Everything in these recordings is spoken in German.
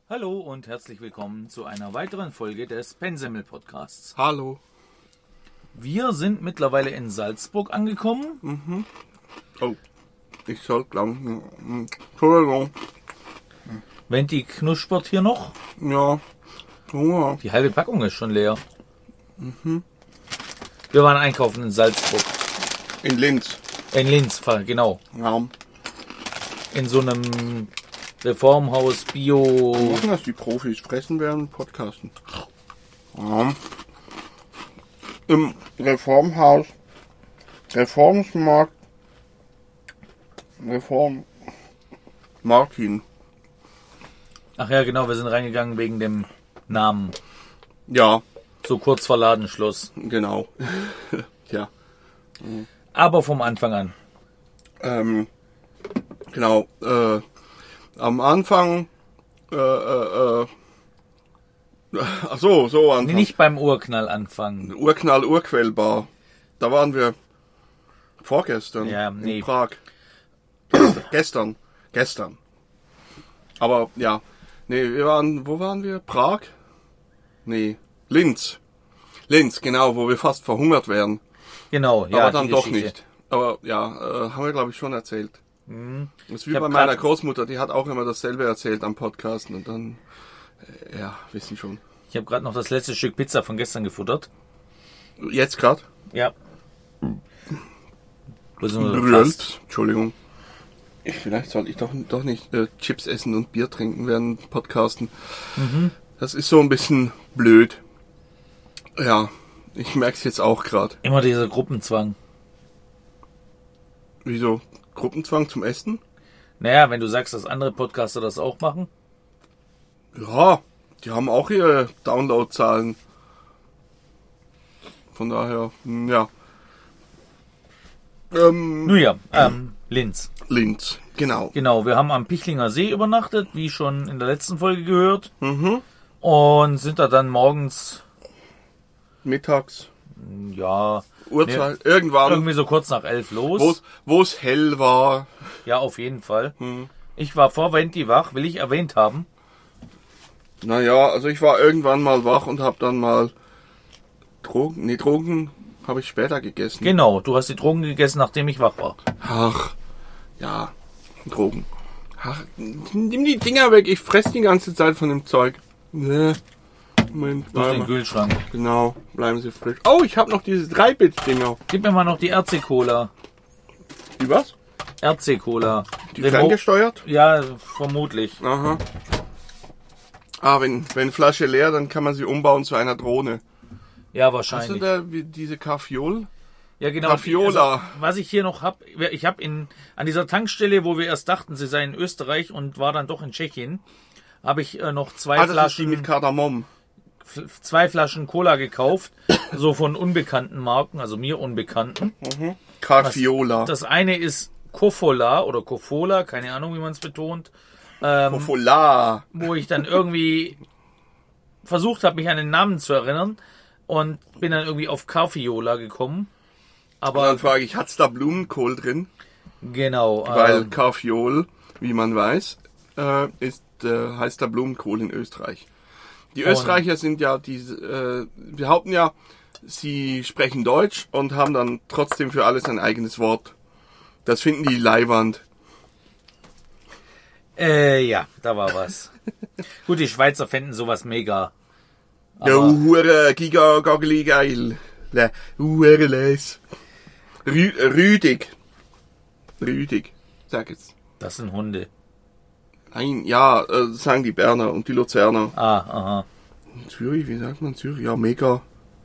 Hallo und herzlich willkommen zu einer weiteren Folge des Pensemmel Podcasts. Hallo. Wir sind mittlerweile in Salzburg angekommen. Oh, ich soll glauben. Entschuldigung. Venti knuspert hier noch. Ja. Hunger. Die halbe Packung ist schon leer. Wir waren einkaufen in Salzburg. In Linz. In Linz, genau. Ja. In so einem Reformhaus Bio. Machen das die Profis fressen während Podcasten. Ja. Im Reformhaus. Reformsmarkt. Reform. Martin. Ach ja, genau, wir sind reingegangen wegen dem Namen. Ja, So kurz vor Ladenschluss. genau. Ja. Aber vom Anfang an. Genau. Am Anfang. Ach so, Anfang. Nee, nicht beim Urknall anfangen. Urknall, Urquellbar. Da waren wir vorgestern Ja, nee. in Prag. Gestern. Aber ja, nee, wo waren wir? Prag? Nee, Linz. Linz, genau, wo wir fast verhungert wären. Genau, ja. Aber dann die doch Geschichte. nicht. Aber ja, haben wir glaube ich schon erzählt. Das ist wie Ich hab bei meiner grad- Großmutter, die hat auch immer dasselbe erzählt am Podcasten und dann, ja, wissen schon. Ich habe gerade noch das letzte Stück Pizza von gestern gefuttert. Jetzt gerade? Ja. Berührt. Entschuldigung. Vielleicht sollte ich doch nicht Chips essen und Bier trinken während Podcasten. Das ist so ein bisschen blöd. Ja, ich merke es jetzt auch gerade. Immer dieser Gruppenzwang. Wieso? Gruppenzwang zum Essen? Naja, wenn du sagst, dass andere Podcaster das auch machen. Ja, die haben auch ihre Downloadzahlen. Von daher, ja. Nun ja, Linz. Linz, genau. Genau, wir haben am Pichlinger See übernachtet, wie schon in der letzten Folge gehört. Und sind da dann morgens, Mittags, ja, Uhrzeit, irgendwann, irgendwie so kurz nach 11 los. wo es hell war. Ja, auf jeden Fall. Ich war vor Venti wach, will ich erwähnt haben. Naja, also ich war irgendwann mal wach und habe dann mal Drogen habe ich später gegessen. Genau, du hast die Drogen gegessen, nachdem ich wach war. Ach, ja, Drogen. Ach, nimm die Dinger weg, ich fress die ganze Zeit von dem Zeug. Ne. Moment, Aus dem Kühlschrank. genau, bleiben sie frisch. Oh, ich habe noch diese 3-Bit-Dinger. Gib mir mal noch die RC-Cola. Die was? RC-Cola. Die ferngesteuert? Ja, vermutlich. Aha. Ah, wenn Flasche leer, dann kann man sie umbauen zu einer Drohne. Ja, Hast du wahrscheinlich. da diese Kaffeol? Ja, genau. Rafiola. Also, was ich hier noch habe, ich habe an dieser Tankstelle, wo wir erst dachten, sie sei in Österreich und war dann doch in Tschechien, habe ich noch Das ist die mit Kardamom. zwei Flaschen Cola gekauft, so von unbekannten Marken, also mir unbekannten. Kaffiola. Das eine ist Kofola oder Kofola, keine Ahnung, wie man es betont, Kofola. wo ich dann irgendwie versucht habe, mich an den Namen zu erinnern und bin dann irgendwie auf Kaffiola gekommen. Und Aber dann frage ich, hat's da Blumenkohl drin? genau, Weil Kaffeol, wie man weiß, heißt da Blumenkohl in Österreich. Die Österreicher sind ja behaupten ja, sie sprechen Deutsch und haben dann trotzdem für alles ein eigenes Wort. Das finden die leiwand. ja, da war was. Gut, die Schweizer fänden sowas mega. Ja, hure giga gageli geil. Le, hure les. Rüdig, sag jetzt. Das sind Hunde. Nein, ja, sagen die Berner und die Luzerner. Ah, aha. Zürich, wie sagt man Zürich? Ja, mega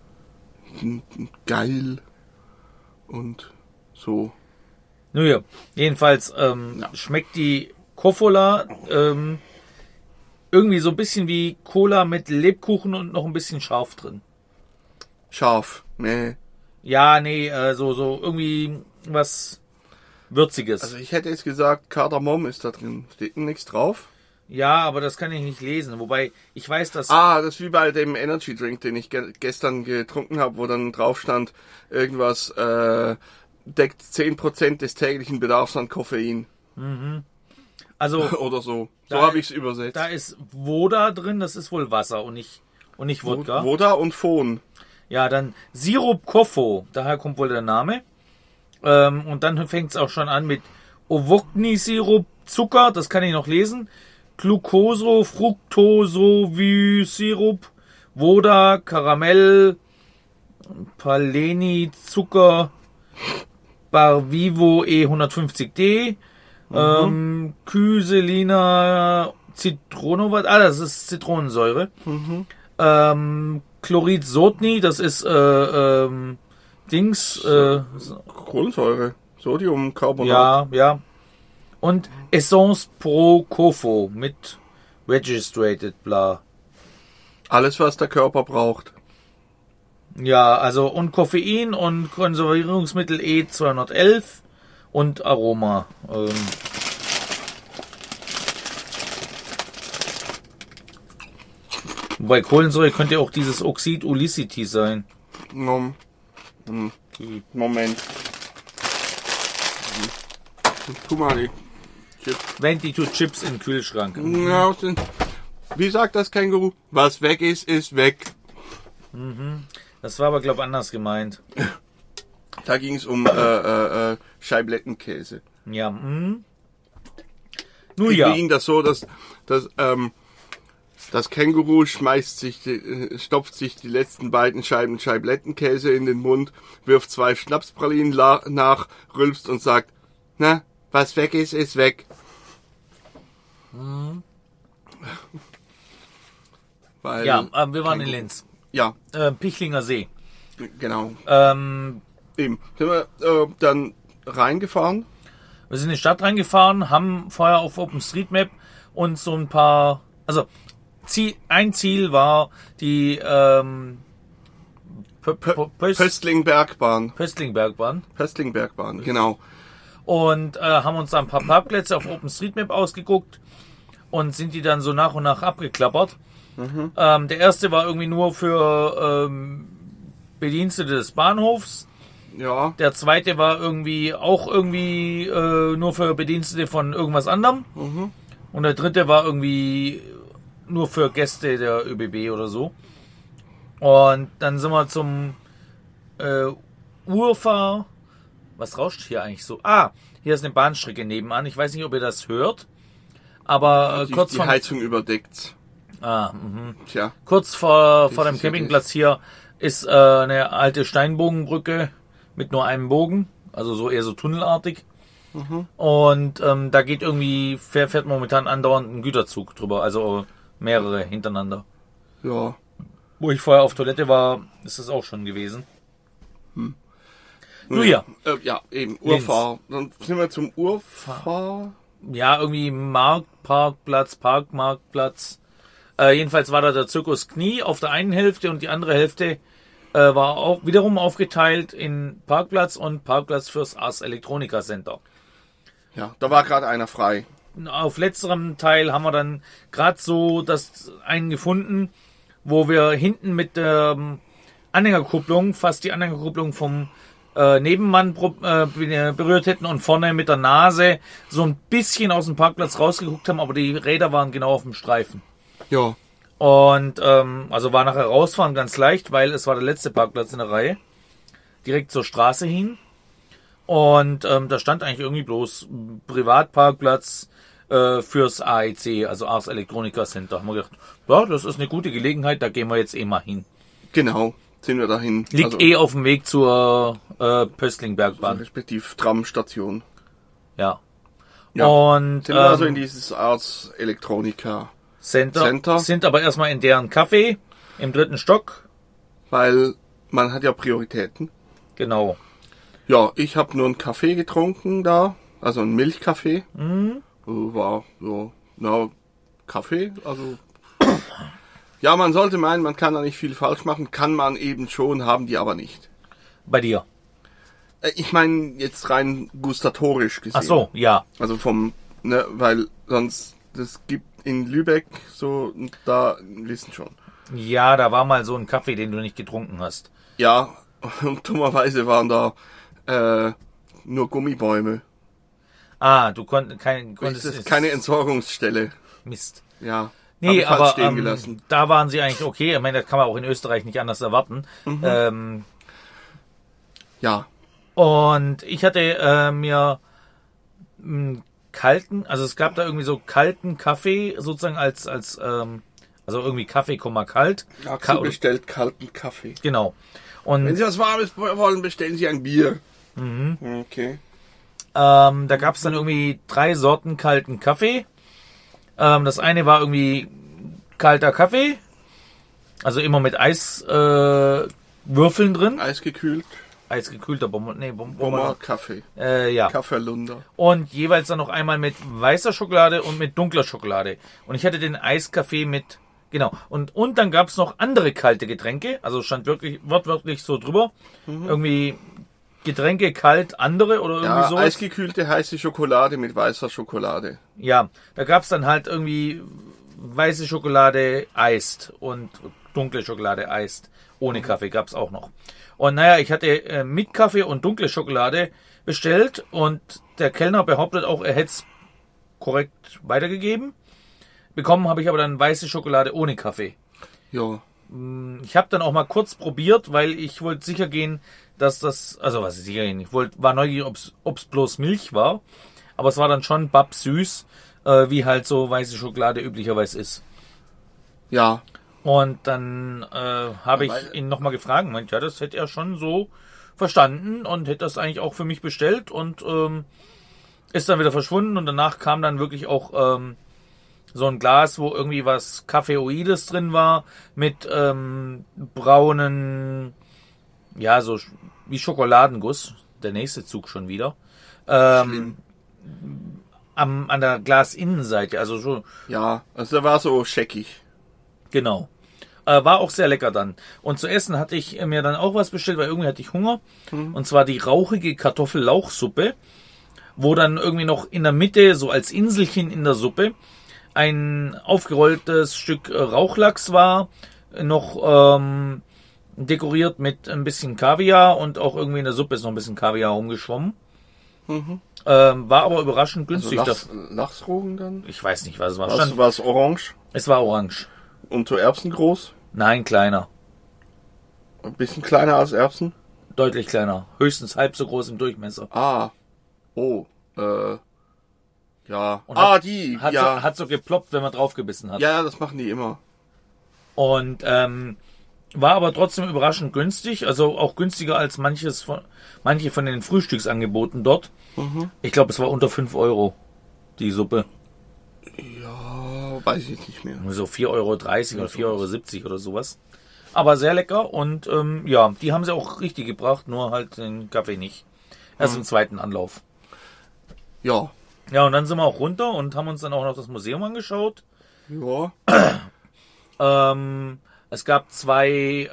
geil und so. Nun ja, jedenfalls schmeckt die Kofola irgendwie so ein bisschen wie Cola mit Lebkuchen und noch ein bisschen scharf drin. Scharf, nee. Ja, nee, so irgendwie was Würziges. Also ich hätte jetzt gesagt, Kardamom ist da drin. Steht nichts drauf? Ja, aber das kann ich nicht lesen. Wobei, ich weiß, dass... Ah, das ist wie bei dem Energy Drink, den ich gestern getrunken habe, wo dann drauf stand, irgendwas deckt 10% des täglichen Bedarfs an Koffein. Also Oder so. So Da- habe ich es übersetzt. da ist Woda drin, das ist wohl Wasser und nicht Wodka. Woda und Phon. Ja, dann Sirup Kofo, daher kommt wohl der Name. Und dann fängt es auch schon an mit Ovokni-Sirup, Zucker, das kann ich noch lesen. Glucoso, Fructoso-Sirup, Woda, Karamell, Paleni, Zucker, Barvivo E150D, Kyselina, Zitronovat, das ist Zitronensäure. Chlorid Sodni, das ist Kohlensäure. Sodiumcarbonat. ja. Und Essence Pro Cofo mit Registrated, bla. Alles, was der Körper braucht. Ja, also und Koffein und Konservierungsmittel E211 und Aroma. Wobei Kohlensäure könnte auch dieses Oxid Ulicity sein. Moment. Tu mal die Chips. 22 Chips im Kühlschrank. Ja, wie sagt das Känguru? Was weg ist, ist weg. Das war aber, glaube ich, anders gemeint. Da ging es um Scheiblettenkäse. Ja. Nun Wie ja. ging das so, dass das Känguru stopft sich die letzten beiden Scheiben Scheiblettenkäse in den Mund, wirft 2 Schnapspralinen nach, rülpst und sagt, na, was weg ist, ist weg. Weil, Ja, wir waren in Linz. Ja, Pichlinger See. genau. Ähm, Eben. Sind wir dann reingefahren? Wir sind in die Stadt reingefahren, haben vorher auf OpenStreetMap und so ein paar, also ein Ziel war die Pöstlingbergbahn. Pöstlingbergbahn Pöstlingbergbahn, genau. und haben uns da ein paar Parkplätze auf OpenStreetMap ausgeguckt und sind die dann so nach und nach abgeklappert. Der erste war irgendwie nur für Bedienstete des Bahnhofs. Ja, Der zweite war irgendwie nur für Bedienstete von irgendwas anderem. Und der dritte war irgendwie nur für Gäste der ÖBB oder so. Und dann sind wir zum Urfahr. Was rauscht hier eigentlich so? Hier ist eine Bahnstrecke nebenan. Ich weiß nicht, ob ihr das hört. Aber die Heizung überdeckt. Tja, kurz vor dem ist ja Campingplatz hier ist eine alte Steinbogenbrücke mit nur einem Bogen. Also so eher so tunnelartig. Und da geht fährt momentan andauernd ein Güterzug drüber. Also mehrere hintereinander. ja. Wo ich vorher auf Toilette war, ist das auch schon gewesen. Nun ja. Ja, eben, Urfahr. Dann sind wir zum Urfahr. Ja, irgendwie Parkmarktplatz. Jedenfalls war da der Zirkus Knie auf der einen Hälfte und die andere Hälfte war auch wiederum aufgeteilt in Parkplatz und Parkplatz fürs Ars Electronica Center. Ja, da war gerade einer frei. Auf letzterem Teil haben wir dann gerade so einen gefunden, wo wir hinten mit der Anhängerkupplung, fast die Anhängerkupplung vom Nebenmann berührt hätten und vorne mit der Nase so ein bisschen aus dem Parkplatz rausgeguckt haben, aber die Räder waren genau auf dem Streifen. Ja. Und also war nachher rausfahren ganz leicht, weil es war der letzte Parkplatz in der Reihe. Direkt zur Straße hin. Und da stand eigentlich irgendwie bloß Privatparkplatz fürs AEC, also Ars Electronica Center. Haben wir gedacht, ja, das ist eine gute Gelegenheit, da gehen wir jetzt mal hin. Genau, sind wir dahin. Liegt auf dem Weg zur Pöstlingbergbahn. Respektiv Tramstation. Ja. Ja. Und Sind wir also in dieses Ars Electronica Center. Sind aber erstmal in deren Café im 3. Stock. Weil man hat ja Prioritäten. Genau. Ja, ich habe nur einen Kaffee getrunken da, also einen Milchkaffee. War Kaffee, also ja, man sollte meinen, man kann da nicht viel falsch machen, kann man eben schon, haben die aber nicht. Bei dir. Ich meine jetzt rein gustatorisch gesehen. Ach so, ja. Also weil sonst, das gibt in Lübeck so, da wissen schon. Ja, da war mal so ein Kaffee, den du nicht getrunken hast. Ja, und dummerweise waren da nur Gummibäume. Du konntest Das ist keine Entsorgungsstelle. Mist. Ja. Nee, hab ich halt aber stehen gelassen. da waren sie eigentlich okay. Ich meine, das kann man auch in Österreich nicht anders erwarten. Ja. Und ich hatte mir einen kalten, also es gab da irgendwie so kalten Kaffee sozusagen als also irgendwie Kaffee, kalt. Dazu bestellt kalten Kaffee. Genau. Und Wenn Sie was Warmes wollen, bestellen Sie ein Bier. Okay. da gab es dann irgendwie 3 Sorten kalten Kaffee. Das eine war irgendwie kalter Kaffee, also immer mit Eiswürfeln drin. Eisgekühlt. Eisgekühlter Bomber Kaffee. Ja. Kaffeelunder. Und jeweils dann noch einmal mit weißer Schokolade und mit dunkler Schokolade. Und ich hatte den Eiskaffee mit, genau. Und dann gab es noch andere kalte Getränke. Also stand wirklich, wortwörtlich so drüber. Irgendwie Getränke kalt, andere oder irgendwie so. Eisgekühlte heiße Schokolade mit weißer Schokolade. Ja, da gab es dann halt irgendwie weiße Schokolade eist und dunkle Schokolade eist. Ohne Kaffee gab es auch noch. Und naja, ich hatte mit Kaffee und dunkle Schokolade bestellt und der Kellner behauptet auch, er hätte es korrekt weitergegeben. Bekommen habe ich aber dann weiße Schokolade ohne Kaffee. Ja. Ich habe dann auch mal kurz probiert, weil ich wollte sicher gehen, dass das, also was ist sicher gehen, war neugierig, ob's bloß Milch war, aber es war dann schon babsüß, wie halt so weiße Schokolade üblicherweise ist. Ja. Und dann habe ich ihn nochmal gefragt, meint, ja, das hätte er schon so verstanden und hätte das eigentlich auch für mich bestellt und ist dann wieder verschwunden und danach kam dann wirklich auch so ein Glas, wo irgendwie was Kaffeoides drin war, mit braunen, ja, so wie Schokoladenguss, der nächste Zug schon wieder, an der Glasinnenseite, also so. Ja, also der war so scheckig. Genau. War auch sehr lecker dann. Und zu essen hatte ich mir dann auch was bestellt, weil irgendwie hatte ich Hunger. Und zwar die rauchige Kartoffellauchsuppe, wo dann irgendwie noch in der Mitte, so als Inselchen in der Suppe, ein aufgerolltes Stück Rauchlachs war, noch dekoriert mit ein bisschen Kaviar und auch irgendwie in der Suppe ist noch ein bisschen Kaviar rumgeschwommen. War aber überraschend günstig. Also Lachsrogen dann? Ich weiß nicht, was es war. War es orange? Es war orange. Und so Erbsen groß? Nein, kleiner. Ein bisschen kleiner als Erbsen? Deutlich kleiner. Höchstens halb so groß im Durchmesser. Ja. Und hat so geploppt, wenn man draufgebissen hat. Ja, das machen die immer. Und war aber trotzdem überraschend günstig. Also auch günstiger als manche von den Frühstücksangeboten dort. Ich glaube, es war unter 5 Euro, die Suppe. Ja, weiß ich nicht mehr. So 4,30 Euro oder 4,70 Euro oder sowas. Aber sehr lecker und ja, die haben sie auch richtig gebracht, nur halt den Kaffee nicht. Erst im zweiten Anlauf. Ja. Ja, und dann sind wir auch runter und haben uns dann auch noch das Museum angeschaut. Ja. Es gab zwei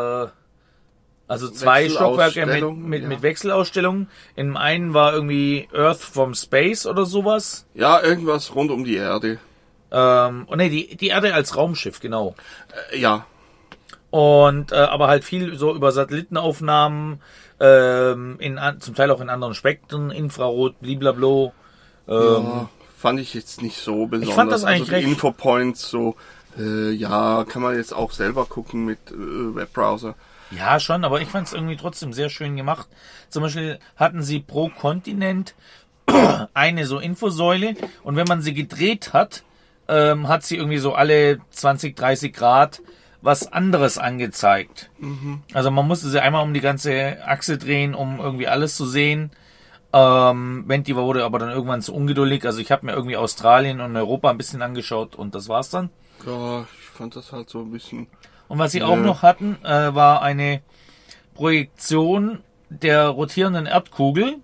Stockwerke mit Wechselausstellungen. In einem war irgendwie Earth from Space oder sowas. Ja, irgendwas rund um die Erde. Die Erde als Raumschiff, genau. Ja. Und aber halt viel so über Satellitenaufnahmen, zum Teil auch in anderen Spektren, Infrarot, blablabla. Ja, fand ich jetzt nicht so besonders. Ich fand das eigentlich recht. Infopoints so, ja, kann man jetzt auch selber gucken mit Webbrowser. Ja, schon, aber ich fand es irgendwie trotzdem sehr schön gemacht. Zum Beispiel hatten sie pro Kontinent eine so Infosäule und wenn man sie gedreht hat, hat sie irgendwie so alle 20, 30 Grad was anderes angezeigt. Also man musste sie einmal um die ganze Achse drehen, um irgendwie alles zu sehen. Menti wurde aber dann irgendwann zu ungeduldig. Also ich habe mir irgendwie Australien und Europa ein bisschen angeschaut und das war's dann. Ja, ich fand das halt so ein bisschen... Und was sie auch noch hatten, war eine Projektion der rotierenden Erdkugel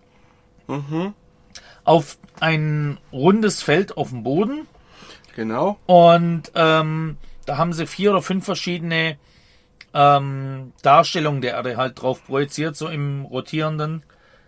auf ein rundes Feld auf dem Boden. Genau. Und da haben sie 4 oder 5 verschiedene Darstellungen der Erde halt drauf projiziert, so im rotierenden.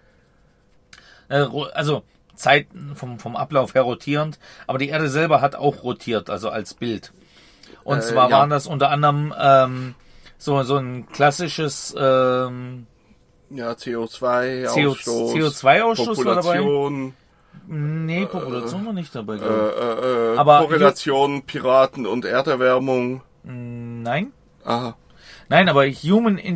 Also Zeit vom Ablauf her rotierend, aber die Erde selber hat auch rotiert, also als Bild. Und zwar waren das unter anderem so ein klassisches CO2-Ausstoß, CO2-Ausstoß war dabei. Nee, Population war nicht dabei, glaube ich. Aber Korrelation Piraten und Erderwärmung. Nein. Aha. Nein, aber Human in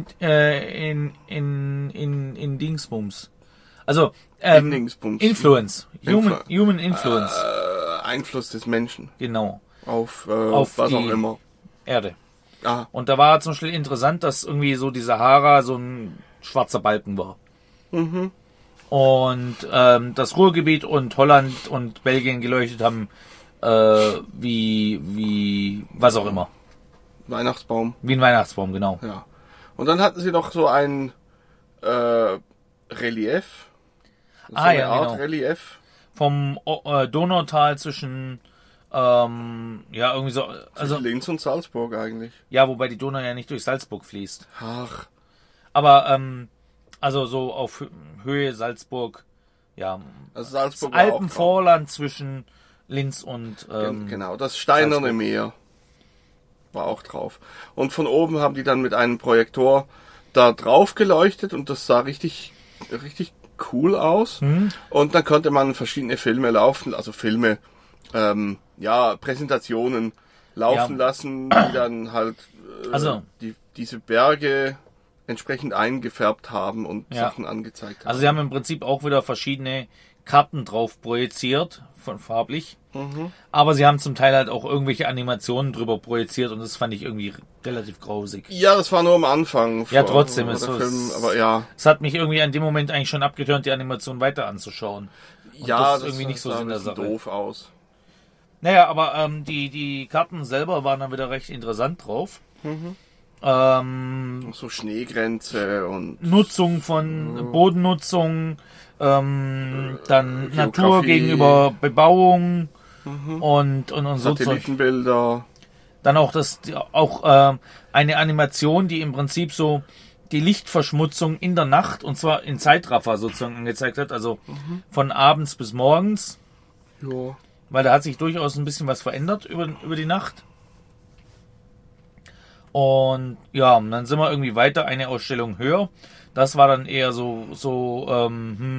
Dingsbums. Also, Dingsbums. Influence. Human Influence. Einfluss des Menschen. Genau. Auf was auch immer. Erde. Aha. Und da war zum Beispiel interessant, dass irgendwie so die Sahara so ein schwarzer Balken war. Mhm. Und das Ruhrgebiet und Holland und Belgien geleuchtet haben wie was auch immer. Weihnachtsbaum. Wie ein Weihnachtsbaum, genau. Ja. Und dann hatten sie noch so ein Relief. So eine ja, Art genau. Relief. Vom Donautal zwischen irgendwie so, also Linz und Salzburg eigentlich. ja, wobei die Donau ja nicht durch Salzburg fließt. Ach. Aber also so auf Höhe Salzburg, ja. Also Salzburg Das war auch Alpenvorland zwischen Linz und genau, das Steinerne Salzburg. Meer war auch drauf. Und von oben haben die dann mit einem Projektor da drauf geleuchtet und das sah richtig cool aus. Und dann konnte man verschiedene Filme laufen, also Filme, Präsentationen laufen lassen, die dann halt Also. diese Berge entsprechend eingefärbt haben und Ja. Sachen angezeigt haben. Also sie haben im Prinzip auch wieder verschiedene Karten drauf projiziert, von farblich. Aber sie haben zum Teil halt auch irgendwelche Animationen drüber projiziert und das fand ich irgendwie relativ grausig. Ja, das war nur am Anfang. Ja, trotzdem der ist so. Film, aber ja. Es hat mich irgendwie an dem Moment eigentlich schon abgeturnt, die Animation weiter anzuzuschauen. Und Ja, das ist irgendwie nicht so sah Sinn ein der bisschen Sache. doof aus. Naja, aber die Karten selber waren dann wieder recht interessant drauf. So Schneegrenze und Nutzung von Bodennutzung, dann Natur Geografie. gegenüber Bebauung und so Zeug. Satellitenbilder. Dann auch eine Animation, die im Prinzip so die Lichtverschmutzung in der Nacht und zwar in Zeitraffer sozusagen angezeigt hat, also von abends bis morgens, Ja. weil da hat sich durchaus ein bisschen was verändert über die Nacht. Und ja, dann sind wir irgendwie weiter, eine Ausstellung höher. Das war dann eher so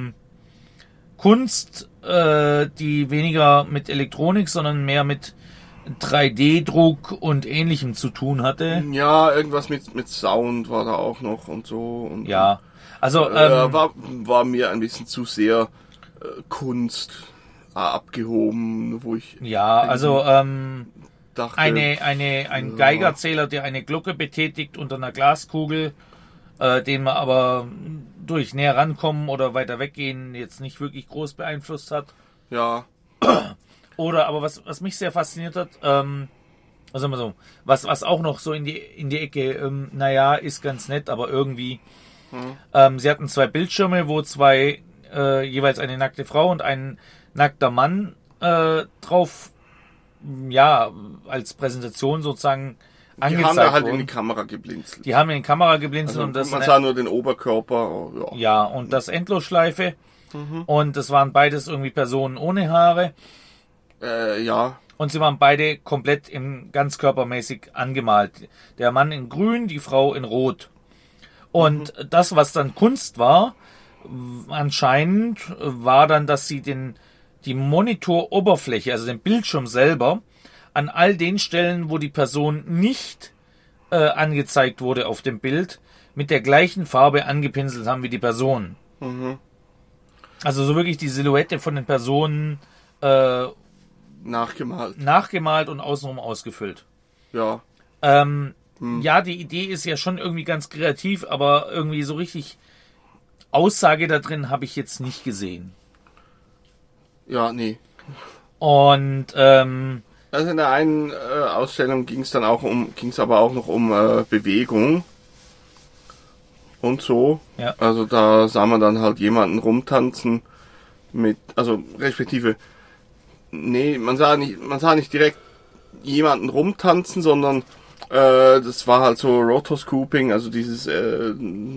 Kunst, die weniger mit Elektronik, sondern mehr mit 3D-Druck und Ähnlichem zu tun hatte. Ja, irgendwas mit Sound war da auch noch und so. Und, Ja, also war mir ein bisschen zu sehr Kunst abgehoben, wo ich ja, also dachte, ein Geigerzähler, der eine Glocke betätigt unter einer Glaskugel, den man aber durch näher rankommen oder weiter weggehen jetzt nicht wirklich groß beeinflusst hat. ja, Oder aber was mich sehr fasziniert hat, also mal so, was auch noch so in die Ecke, ist ganz nett, aber irgendwie. Sie hatten 2 Bildschirme, wo jeweils eine nackte Frau und ein nackter Mann drauf, als Präsentation sozusagen die angezeigt haben da halt wurden. in die Kamera geblinzelt. Die haben in die Kamera geblinzelt Also, und das man sah nur den Oberkörper. Oh, ja, und das Endlosschleife. Und das waren beides irgendwie Personen ohne Haare. Ja, Und sie waren beide komplett ganzkörpermäßig angemalt. Der Mann in grün, die Frau in rot. Und das, was dann Kunst war, anscheinend war dann, dass sie die Monitoroberfläche, also den Bildschirm selber, an all den Stellen, wo die Person nicht angezeigt wurde auf dem Bild, mit der gleichen Farbe angepinselt haben wie die Person. Also so wirklich die Silhouette von den Personen nachgemalt und außenrum ausgefüllt. Ja. Ja, die Idee ist ja schon irgendwie ganz kreativ, aber irgendwie so richtig Aussage da drin habe ich jetzt nicht gesehen. Ja, nee. Und Also in der einen Ausstellung ging es aber auch noch um Bewegung und so. Ja. Also da sah man dann halt jemanden rumtanzen man sah nicht direkt jemanden rumtanzen, sondern das war halt so Rotoscoping, also dieses oder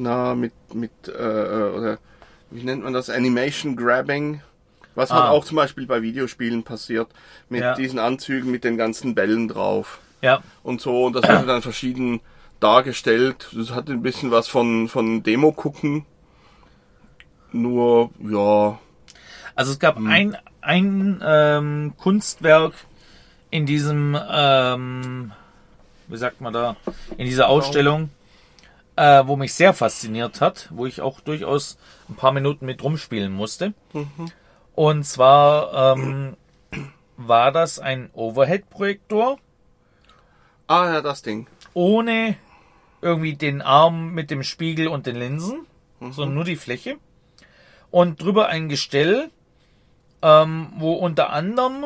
wie nennt man das, Animation Grabbing, was halt auch zum Beispiel bei Videospielen passiert, mit diesen Anzügen mit den ganzen Bällen drauf. Ja. Und so, und das wurde dann verschieden dargestellt. Das hatte ein bisschen was von Demo gucken. Nur, ja. Also es gab ein Kunstwerk in diesem, wie sagt man da, in dieser Ausstellung, wo mich sehr fasziniert hat, wo ich auch durchaus ein paar Minuten mit rumspielen musste. Und zwar war das ein Overhead-Projektor. Ah ja, das Ding. Ohne irgendwie den Arm mit dem Spiegel und den Linsen, sondern nur die Fläche. Und drüber ein Gestell, wo unter anderem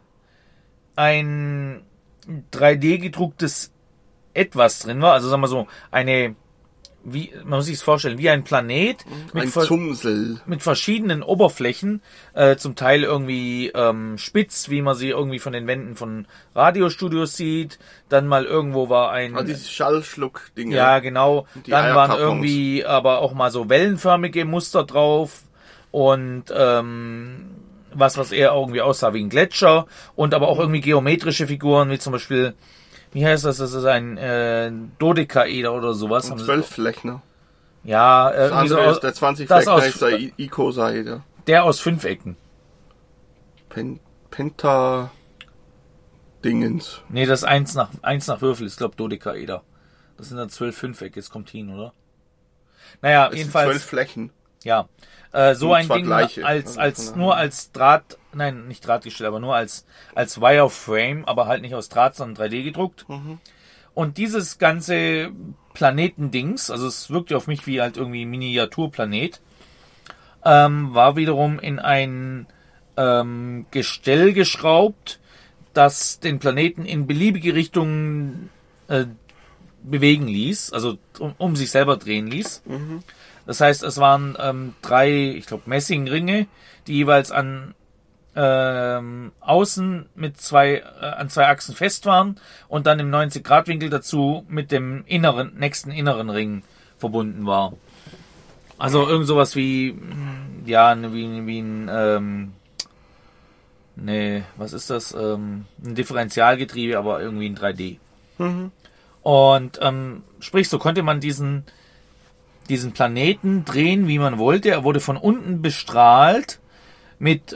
ein 3D gedrucktes etwas drin war. Also sagen wir so, wie man muss sich es vorstellen, wie ein Planet mit verschiedenen Oberflächen, zum Teil irgendwie spitz, wie man sie irgendwie von den Wänden von Radiostudios sieht. Dann mal irgendwo war ein... dieses Schallschluck-Ding. Ja, genau. Dann waren irgendwie aber auch mal so wellenförmige Muster drauf und was eher irgendwie aussah wie ein Gletscher und aber auch irgendwie geometrische Figuren, wie zum Beispiel... Wie heißt das? Das ist ein Dodekaeder oder sowas. Ein 12-Flächner. Ja, irgendwie so aus, der 20-Flächner ist der Icosaeder. Der aus 5 Ecken. Penta Dingens. Nee, das 1 nach Würfel ist, glaube ich, Dodekaeder. Das sind dann 12 Fünfecke, es kommt hin, oder? Naja, es jedenfalls. 12 Flächen. Ja. So ein Ding gleiche. nur als Draht, nein, nicht Drahtgestell, aber nur als Wireframe, aber halt nicht aus Draht, sondern 3D gedruckt. Und dieses ganze Planetendings, also es wirkte auf mich wie halt irgendwie Miniaturplanet, war wiederum in ein Gestell geschraubt, das den Planeten in beliebige Richtungen bewegen ließ, also um sich selber drehen ließ. Das heißt, es waren 3, ich glaube, Messingringe, die jeweils an außen mit an zwei Achsen fest waren und dann im 90-Grad-Winkel dazu mit dem nächsten inneren Ring verbunden war. Also irgend sowas wie, ja, wie ein, was ist das? Ein Differentialgetriebe, aber irgendwie in 3D. Und sprich, so konnte man diesen Planeten drehen, wie man wollte. Er wurde von unten bestrahlt mit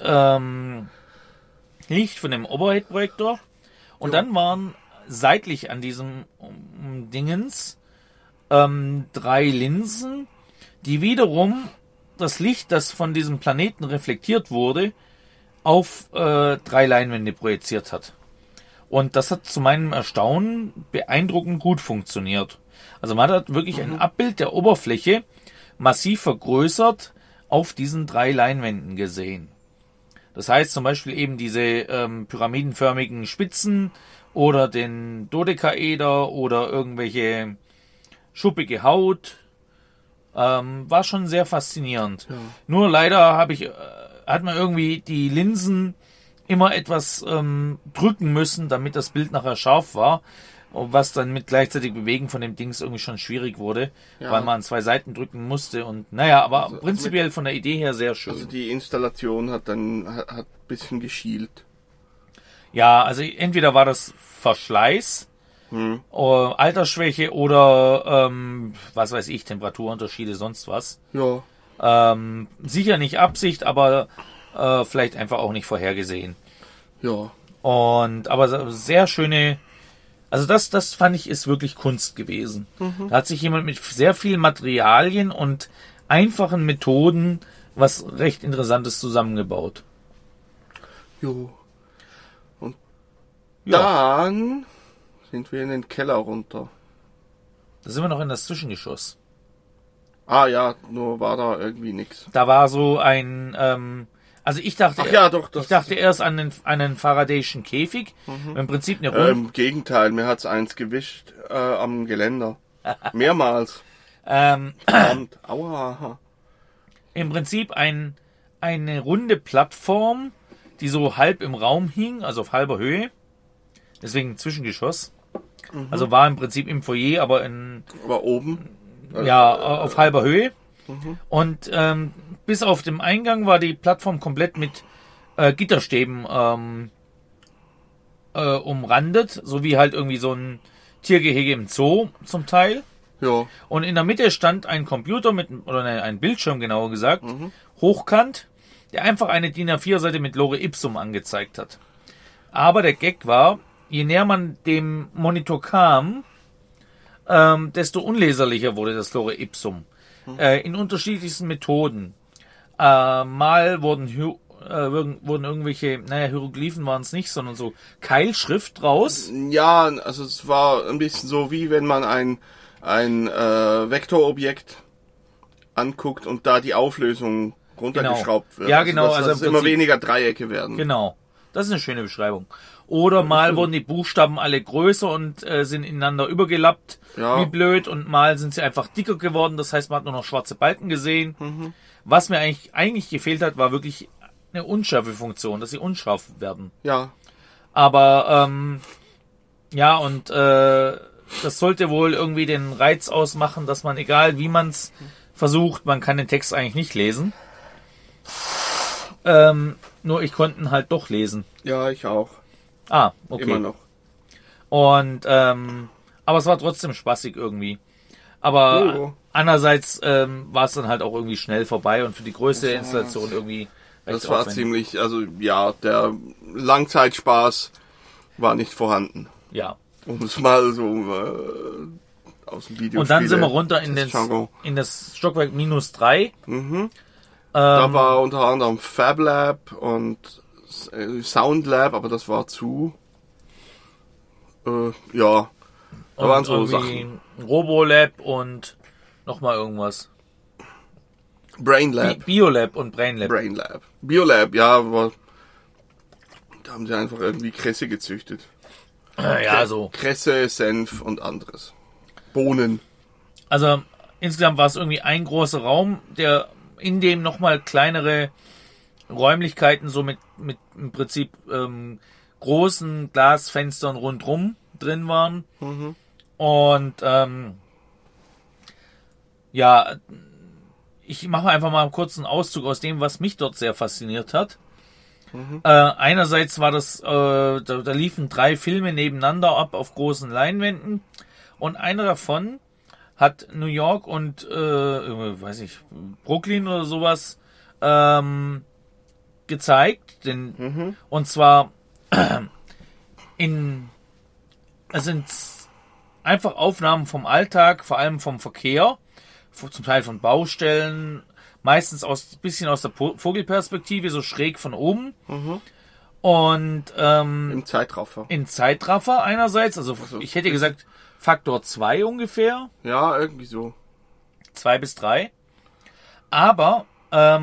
Licht von dem Overhead-Projektor. Und dann waren seitlich an diesem Dingens 3 Linsen, die wiederum das Licht, das von diesem Planeten reflektiert wurde, auf 3 Leinwände projiziert hat. Und das hat zu meinem Erstaunen beeindruckend gut funktioniert. Also man hat wirklich ein Abbild der Oberfläche massiv vergrößert auf diesen 3 Leinwänden gesehen. Das heißt zum Beispiel eben diese pyramidenförmigen Spitzen oder den Dodekaeder oder irgendwelche schuppige Haut. War schon sehr faszinierend. Ja. Nur leider hat man irgendwie die Linsen immer etwas drücken müssen, damit das Bild nachher scharf war. Was dann mit gleichzeitig Bewegen von dem Dings irgendwie schon schwierig wurde, weil man an 2 Seiten drücken musste. Und naja, aber also, prinzipiell von der Idee her sehr schön. Also die Installation hat ein bisschen geschielt. Ja, also entweder war das Verschleiß, Altersschwäche oder was weiß ich, Temperaturunterschiede, sonst was. Ja. Sicher nicht Absicht, aber vielleicht einfach auch nicht vorhergesehen. Ja. Aber sehr schöne. Also das fand ich ist wirklich Kunst gewesen. Da hat sich jemand mit sehr vielen Materialien und einfachen Methoden was recht Interessantes zusammengebaut. Jo. Und dann sind wir in den Keller runter. Da sind wir noch in das Zwischengeschoss. Ah ja, nur war da irgendwie nichts. Da war so ein... Also ich dachte, ich dachte erst an einen Faradayschen Käfig. Im Prinzip eine Im Gegenteil, mir hat's eins gewischt am Geländer. Mehrmals. Aua. Im Prinzip eine runde Plattform, die so halb im Raum hing, also auf halber Höhe. Deswegen Zwischengeschoss. Also war im Prinzip im Foyer, aber oben? Ja, auf halber Höhe. Und bis auf dem Eingang war die Plattform komplett mit Gitterstäben umrandet, so wie halt irgendwie so ein Tiergehege im Zoo zum Teil. Ja. Und in der Mitte stand ein Computer ein Bildschirm genauer gesagt, hochkant, der einfach eine DIN A4-Seite mit Lore Ipsum angezeigt hat. Aber der Gag war, je näher man dem Monitor kam, desto unleserlicher wurde das Lore Ipsum. In unterschiedlichsten Methoden. Mal wurden irgendwelche, Hieroglyphen waren es nicht, sondern so Keilschrift draus. Ja, also es war ein bisschen so, wie wenn man ein Vektorobjekt anguckt und da die Auflösung runtergeschraubt wird. Ja, genau. Also dass immer weniger Dreiecke werden. Genau. Das ist eine schöne Beschreibung. Oder mal wurden die Buchstaben alle größer und sind ineinander übergelappt, wie blöd. Und mal sind sie einfach dicker geworden. Das heißt, man hat nur noch schwarze Balken gesehen. Was mir eigentlich gefehlt hat, war wirklich eine Unschärfe-Funktion, dass sie unscharf werden. Ja. Aber, das sollte wohl irgendwie den Reiz ausmachen, dass man, egal wie man es versucht, man kann den Text eigentlich nicht lesen. Nur ich konnte ihn halt doch lesen. Ja, ich auch. Ah, okay. Immer noch. Und, aber es war trotzdem spaßig irgendwie. Aber andererseits war es dann halt auch irgendwie schnell vorbei und für die größte Installation irgendwie recht Das war aufwendig. ziemlich, also ja, der Langzeitspaß war nicht vorhanden. Ja. Um es mal so aus dem Video. Und dann sind wir runter in das Stockwerk -3. Da war unter anderem Fab Lab und Sound Lab, aber das war zu. Da waren so Sachen. Robolab und nochmal irgendwas. Brain Lab. Biolab und Brain Lab. Brain Lab. Biolab, ja, aber da haben sie einfach irgendwie Kresse gezüchtet. Ja, so. Kresse, Senf und anderes. Bohnen. Also insgesamt war es irgendwie ein großer Raum, der in dem nochmal kleinere Räumlichkeiten so mit im Prinzip großen Glasfenstern rundrum drin waren. Und ich mache einfach mal kurz einen Auszug aus dem, was mich dort sehr fasziniert hat. Einerseits war das, da liefen 3 Filme nebeneinander ab auf großen Leinwänden und einer davon hat New York und Brooklyn oder sowas gezeigt, und zwar es sind einfach Aufnahmen vom Alltag, vor allem vom Verkehr, zum Teil von Baustellen, meistens bisschen aus der Vogelperspektive, so schräg von oben. Und im Zeitraffer. In Zeitraffer einerseits, also ich hätte gesagt Faktor 2 ungefähr. Ja, irgendwie so. 2 bis 3. Aber wir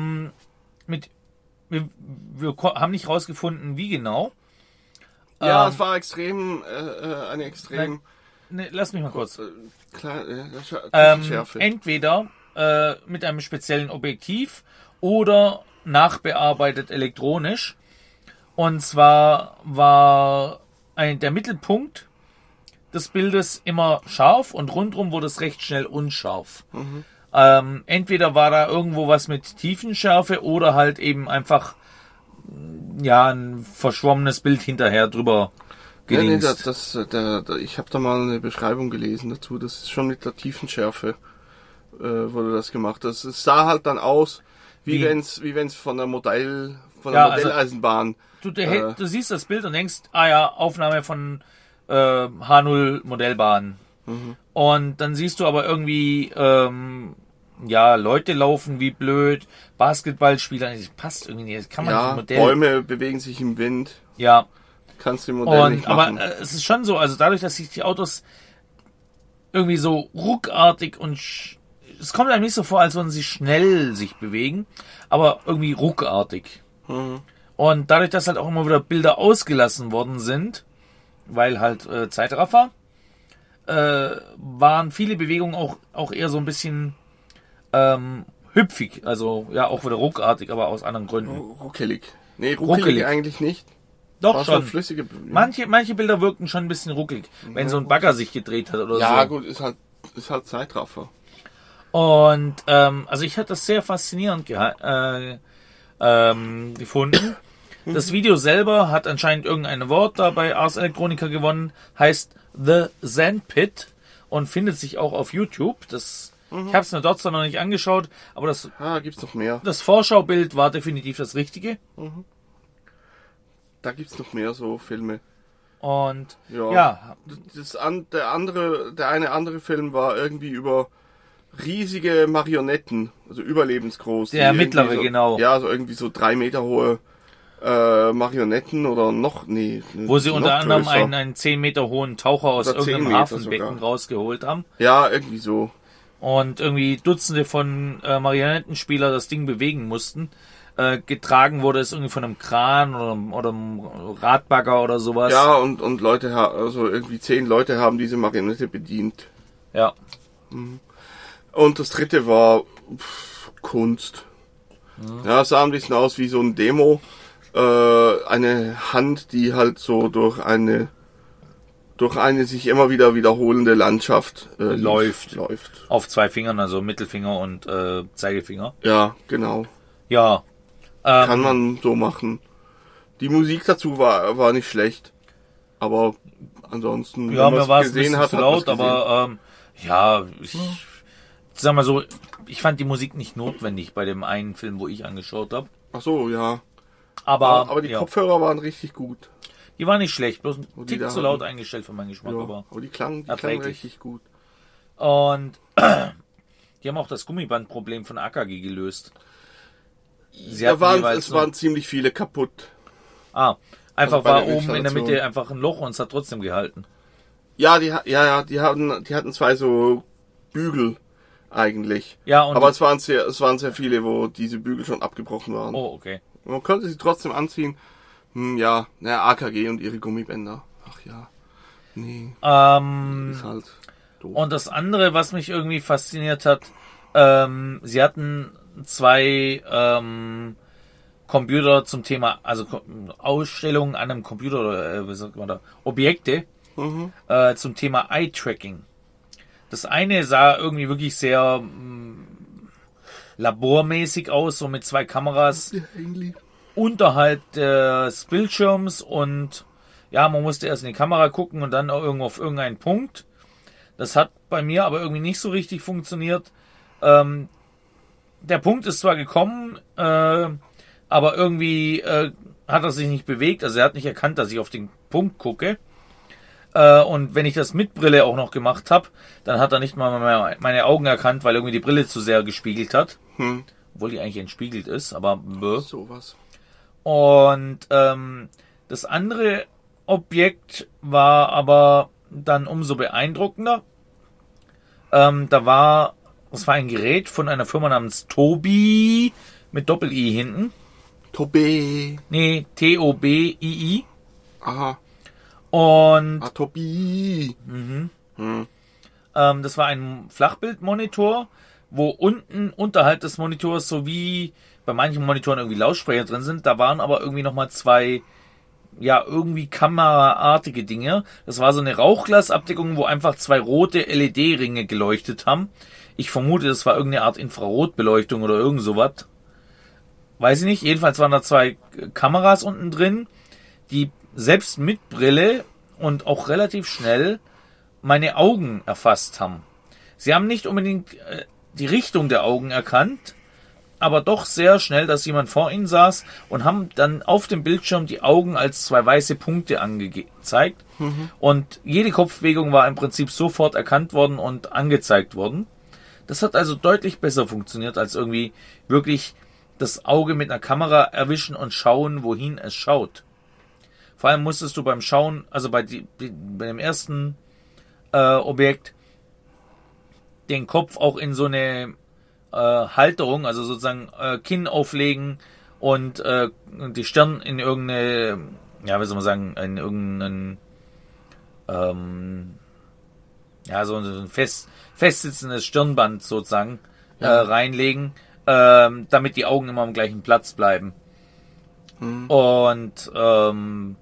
haben nicht rausgefunden, wie genau. Ja, es war eine extrem... Lass mich mal kurz. Schärfe. Entweder mit einem speziellen Objektiv oder nachbearbeitet elektronisch. Und zwar war der Mittelpunkt des Bildes immer scharf und rundrum wurde es recht schnell unscharf. Entweder war da irgendwo was mit Tiefenschärfe oder halt eben einfach ein verschwommenes Bild hinterher drüber gedingst. Ich habe da mal eine Beschreibung gelesen dazu. Das ist schon mit der Tiefenschärfe wurde das gemacht. Es sah halt dann aus, wie wenn's von der Modelleisenbahn. Du siehst das Bild und denkst, Aufnahme von H0 Modellbahn. Und dann siehst du aber irgendwie Leute laufen wie blöd, Basketballspieler, das passt irgendwie nicht. Kann man nicht Modell. Bäume bewegen sich im Wind. Ja. Kannst du im Modell nicht machen. Aber es ist schon so, also dadurch, dass sich die Autos irgendwie so ruckartig und es kommt einem nicht so vor, als würden sie schnell sich bewegen, aber irgendwie ruckartig. Und dadurch, dass halt auch immer wieder Bilder ausgelassen worden sind, weil halt Zeitraffer, waren viele Bewegungen auch eher so ein bisschen hüpfig, also ja auch wieder ruckartig, aber aus anderen Gründen. Ruckelig. Nee, ruckelig eigentlich nicht. Doch schon. Flüssige. Manche Bilder wirkten schon ein bisschen ruckelig, wenn so ein Bagger sich gedreht hat oder so. Ja gut, ist halt Zeitraffer. Und also ich hatte das sehr faszinierend gefunden. Das Video selber hat anscheinend irgendein Wort da bei Ars Electronica gewonnen, heißt The Sandpit und findet sich auch auf YouTube. Das Ich habe es mir dort zwar noch nicht angeschaut, aber gibt's noch mehr. Das Vorschaubild war definitiv das Richtige. Da gibt's noch mehr so Filme. Und der eine andere Film war irgendwie über riesige Marionetten, also überlebensgroß. Der mittlere, genau. Ja, so irgendwie so 3 Meter hohe Marionetten oder wo sie unter anderem einen 10 Meter hohen Taucher aus irgendeinem Hafenbecken rausgeholt haben. Ja, irgendwie so. Und irgendwie Dutzende von Marionettenspieler das Ding bewegen mussten. Getragen wurde es irgendwie von einem Kran oder einem Radbagger oder sowas. Ja, und Leute, also irgendwie 10 Leute haben diese Marionette bedient. Ja. Und das dritte war Kunst. Ja, es sah ein bisschen aus wie so ein Demo. Eine Hand, die halt so durch eine sich immer wieder wiederholende Landschaft läuft. Auf 2 Fingern, also Mittelfinger und Zeigefinger. Ja, genau. Ja. Kann man so machen. Die Musik dazu war nicht schlecht. Aber ansonsten, ja, mir war es ein bisschen zu laut, aber ich sag mal so, ich fand die Musik nicht notwendig bei dem einen Film, wo ich angeschaut habe. Ach so, ja. Aber die Kopfhörer waren richtig gut. Die waren nicht schlecht, bloß ein Tick zu laut eingestellt für meinen Geschmack. Ja, aber die klangen richtig gut. Und die haben auch das Gummibandproblem von AKG gelöst. Es waren ziemlich viele kaputt. Einfach war oben in der Mitte einfach ein Loch und es hat trotzdem gehalten. Ja, die hatten 2 so Bügel eigentlich. Ja, und aber es waren sehr viele, wo diese Bügel schon abgebrochen waren. Oh, okay. Man konnte sie trotzdem anziehen. AKG und ihre Gummibänder. Ach ja. Nee. Ist halt doof. Und das andere, was mich irgendwie fasziniert hat, sie hatten 2 Computer zum Thema, also Ausstellungen an einem Computer oder wie sagt man da, Objekte zum Thema Eye-Tracking. Das eine sah irgendwie wirklich sehr labormäßig aus, so mit 2 Kameras unterhalb des Bildschirms und ja, man musste erst in die Kamera gucken und dann irgendwo auf irgendeinen Punkt. Das hat bei mir aber irgendwie nicht so richtig funktioniert. Der Punkt ist zwar gekommen, aber irgendwie hat er sich nicht bewegt. Also er hat nicht erkannt, dass ich auf den Punkt gucke. Und wenn ich das mit Brille auch noch gemacht habe, dann hat er nicht mal meine Augen erkannt, weil irgendwie die Brille zu sehr gespiegelt hat. Obwohl die eigentlich entspiegelt ist, aber sowas. Und das andere Objekt war aber dann umso beeindruckender. Das war ein Gerät von einer Firma namens Tobii mit Doppel-I hinten. Tobii. Nee, Tobii. Aha. Und Tobii. Das war ein Flachbildmonitor, wo unten unterhalb des Monitors sowie bei manchen Monitoren irgendwie Lautsprecher drin sind. Da waren aber irgendwie nochmal 2, irgendwie kameraartige Dinge. Das war so eine Rauchglasabdeckung, wo einfach 2 rote LED-Ringe geleuchtet haben. Ich vermute, das war irgendeine Art Infrarotbeleuchtung oder irgend sowas. Weiß ich nicht. Jedenfalls waren da 2 Kameras unten drin, die selbst mit Brille und auch relativ schnell meine Augen erfasst haben. Sie haben nicht unbedingt die Richtung der Augen erkannt, aber doch sehr schnell, dass jemand vor ihnen saß und haben dann auf dem Bildschirm die Augen als 2 weiße Punkte angezeigt. Und jede Kopfbewegung war im Prinzip sofort erkannt worden und angezeigt worden. Das hat also deutlich besser funktioniert, als irgendwie wirklich das Auge mit einer Kamera erwischen und schauen, wohin es schaut. Vor allem musstest du beim Schauen, also bei dem ersten Objekt, den Kopf auch in so eine Halterung, also sozusagen Kinn auflegen und die Stirn in irgendeine, wie soll man sagen, in irgendeinen so ein festsitzendes Stirnband sozusagen reinlegen, damit die Augen immer am gleichen Platz bleiben. Und für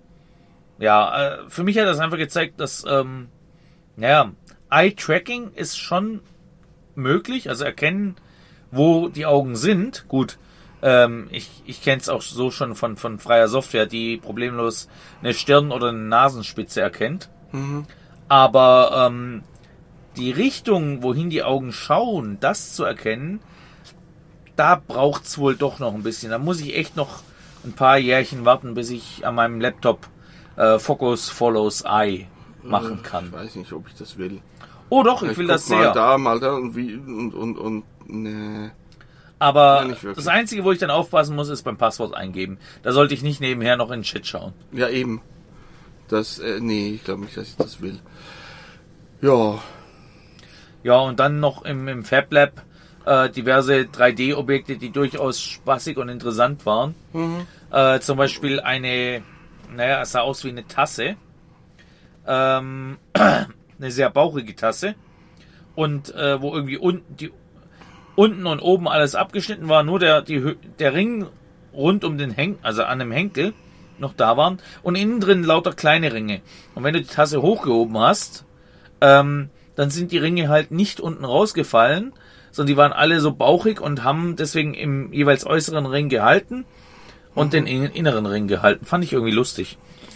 mich hat das einfach gezeigt, dass Eye-Tracking ist schon möglich, also erkennen, wo die Augen sind. Gut, ich kenne es auch so schon von freier Software, die problemlos eine Stirn- oder eine Nasenspitze erkennt. Aber die Richtung, wohin die Augen schauen, das zu erkennen, da braucht's wohl doch noch ein bisschen. Da muss ich echt noch ein paar Jährchen warten, bis ich an meinem Laptop Focus Follows Eye machen kann. Ich weiß nicht, ob ich das will. Oh doch, ich will das sehr. Mal da und wie und ne. Aber das Einzige, wo ich dann aufpassen muss, ist beim Passwort eingeben. Da sollte ich nicht nebenher noch in den Chat schauen. Ja, eben. Nee, ich glaube nicht, dass ich das will. Ja. Ja, und dann noch im Fab Lab diverse 3D-Objekte, die durchaus spaßig und interessant waren. Zum Beispiel es sah aus wie eine Tasse. Eine sehr bauchige Tasse. Und wo irgendwie unten und oben alles abgeschnitten war, nur der Ring rund um den also an dem Henkel noch da waren und innen drin lauter kleine Ringe. Und wenn du die Tasse hochgehoben hast, dann sind die Ringe halt nicht unten rausgefallen, sondern die waren alle so bauchig und haben deswegen im jeweils äußeren Ring gehalten und den inneren Ring gehalten. Fand ich irgendwie lustig.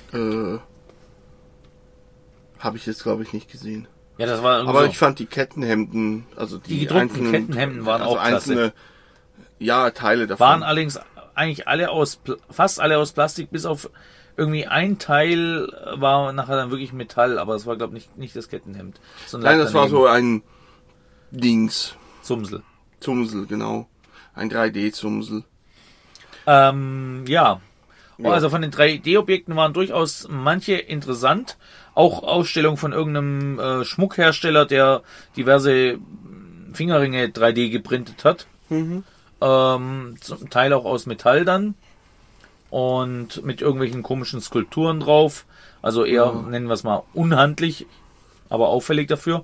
Habe ich jetzt, glaube ich, nicht gesehen. Ja, das war aber so. Ich fand die Kettenhemden, also die gedruckten Kettenhemden waren auch einzelne, klasse. Ja, Teile davon. Waren allerdings eigentlich fast alle aus Plastik, bis auf irgendwie ein Teil war nachher dann wirklich Metall, aber das war, glaube ich, nicht das Kettenhemd. Nein, das war so ein Dings. Zumsel, genau. Ein 3D-Zumsel. Ja. Also von den 3D-Objekten waren durchaus manche interessant. Auch Ausstellungen von irgendeinem Schmuckhersteller, der diverse Fingerringe 3D geprintet hat. Zum Teil auch aus Metall dann. Und mit irgendwelchen komischen Skulpturen drauf. Also eher, nennen wir es mal, unhandlich, aber auffällig dafür.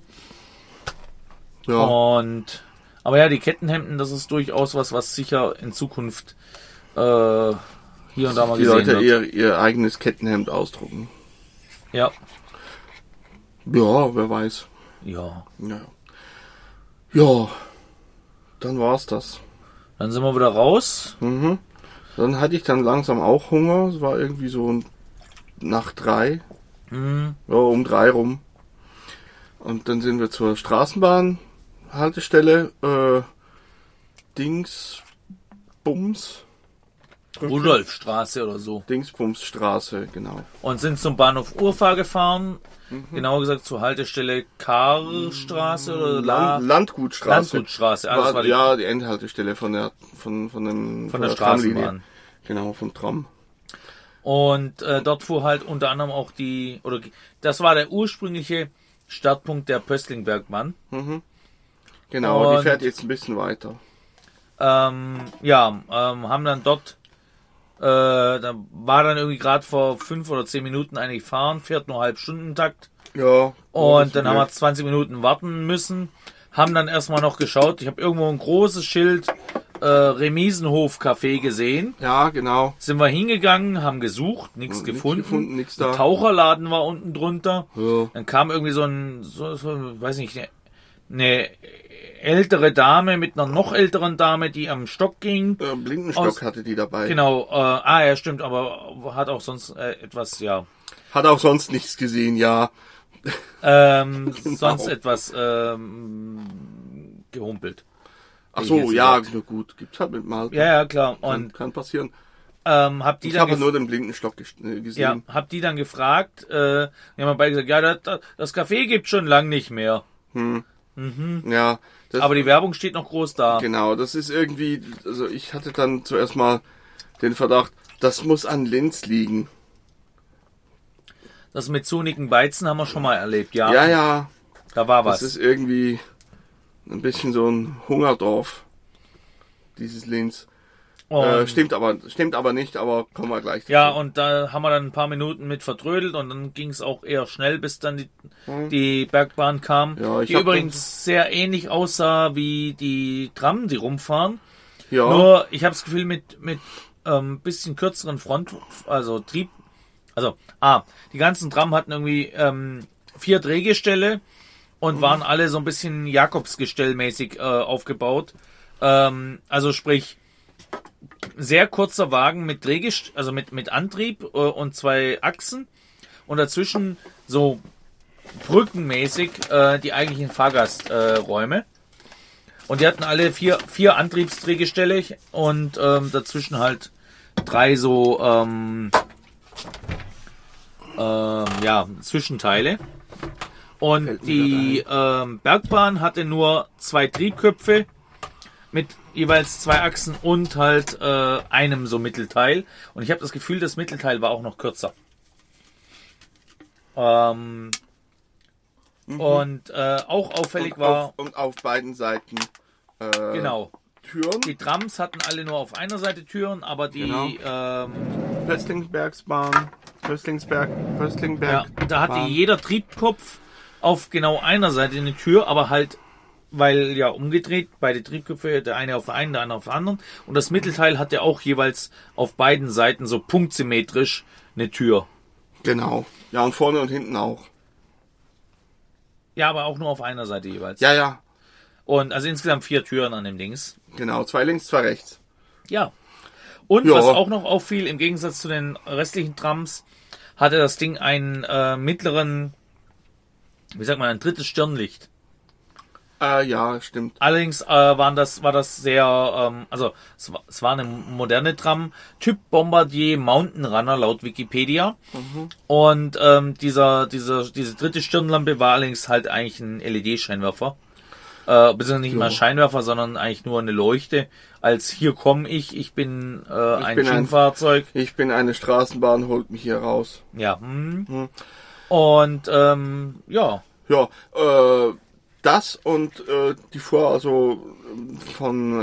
Ja. Aber ja, die Kettenhemden, das ist durchaus was sicher in Zukunft hier und da mal gesehen wird. Die Leute ihr eigenes Kettenhemd ausdrucken. Ja. Ja, wer weiß. Ja. Ja, dann war's das. Dann sind wir wieder raus. Dann hatte ich dann langsam auch Hunger. Es war irgendwie so nach 3. Ja, um 3 rum. Und dann sind wir zur Straßenbahnhaltestelle. Dingsbums. Rudolfstraße oder so. Dingsbumsstraße, genau. Und sind zum Bahnhof Urfahr gefahren. Genauer gesagt zur Haltestelle Karlstraße oder Landgutstraße. Landgutstraße. War die Endhaltestelle von der Straßenbahn. Genau, vom Tram. Und dort fuhr halt unter anderem auch das war der ursprüngliche Startpunkt der Pöstlingbergbahn. Genau, und die fährt jetzt ein bisschen weiter. Haben dann dort, da war dann irgendwie gerade vor 5 oder 10 Minuten eine gefahren, fährt nur Halbstundentakt. Ja. Und dann haben wir 20 Minuten warten müssen, haben dann erstmal noch geschaut. Ich habe irgendwo ein großes Schild, Remisenhof Café gesehen. Ja, genau. Sind wir hingegangen, haben gesucht, nichts gefunden. Nichts da. Ein Taucherladen war unten drunter. Ja. Dann kam irgendwie so weiß nicht, eine ältere Dame mit einer noch älteren Dame, die am Stock ging. Blindenstock hatte die dabei. Genau, ja, stimmt, aber hat auch sonst etwas, ja. Hat auch sonst nichts gesehen, ja. Genau. Sonst etwas gehumpelt. Ach so, ja, gut, gibt's halt mit mal. Ja, klar. Und kann passieren. Ich habe nur den Blindenstock gesehen. Ja, hab die dann gefragt. Die haben beide gesagt, ja, das Café gibt's schon lang nicht mehr. Ja. Aber die Werbung steht noch groß da. Genau, das ist irgendwie, also ich hatte dann zuerst mal den Verdacht, das muss an Linz liegen. Das mit Zunigen Beizen haben wir schon mal erlebt, ja. Ja. Da war was. Das ist irgendwie ein bisschen so ein Hungerdorf, dieses Linz. Stimmt aber nicht, aber kommen wir gleich dazu. Ja, und da haben wir dann ein paar Minuten mit vertrödelt und dann ging es auch eher schnell, bis dann die Bergbahn kam, die übrigens sehr ähnlich aussah wie die Tram, die rumfahren. Ja. Nur, ich habe das Gefühl, mit bisschen kürzeren Trieb. Die ganzen Tram hatten irgendwie 4 Drehgestelle und waren alle so ein bisschen Jakobsgestellmäßig aufgebaut. Also sprich, sehr kurzer Wagen mit mit Antrieb und 2 Achsen und dazwischen so brückenmäßig die eigentlichen Fahrgasträume. Und die hatten alle vier Antriebsdrehgestelle und dazwischen halt 3 so Zwischenteile. Und die Bergbahn hatte nur 2 Triebköpfe mit jeweils 2 Achsen und halt einem so Mittelteil. Und ich habe das Gefühl, das Mittelteil war auch noch kürzer. Und auch auffällig war... Und auf beiden Seiten genau. Türen. Die Trams hatten alle nur auf einer Seite Türen, aber die... Pöstlingsbergbahn. Ja, da hatte jeder Triebkopf auf genau einer Seite eine Tür, aber halt, weil ja umgedreht, beide Triebköpfe, der eine auf der einen, der andere auf der anderen. Und das Mittelteil hatte auch jeweils auf beiden Seiten so punktsymmetrisch eine Tür. Genau. Ja, und vorne und hinten auch. Ja, aber auch nur auf einer Seite jeweils. Ja, ja. Und also insgesamt 4 Türen an dem Dings. Genau, 2 links, 2 rechts. Ja. Und Ja. was auch noch auffiel, im Gegensatz zu den restlichen Trams, hatte das Ding einen mittleren, wie sagt man, ein drittes Stirnlicht. Ja, stimmt. Allerdings war das sehr, es war eine moderne Tram, Typ Bombardier Mountain Runner laut Wikipedia. Und diese dritte Stirnlampe war allerdings halt eigentlich ein LED-Scheinwerfer. Beziehungsweise nicht mal Scheinwerfer, sondern eigentlich nur eine Leuchte. Als hier komme ich bin ein Schienenfahrzeug. Ich bin eine Straßenbahn, holt mich hier raus. Ja. Und ja. Ja, das und die fuhr also von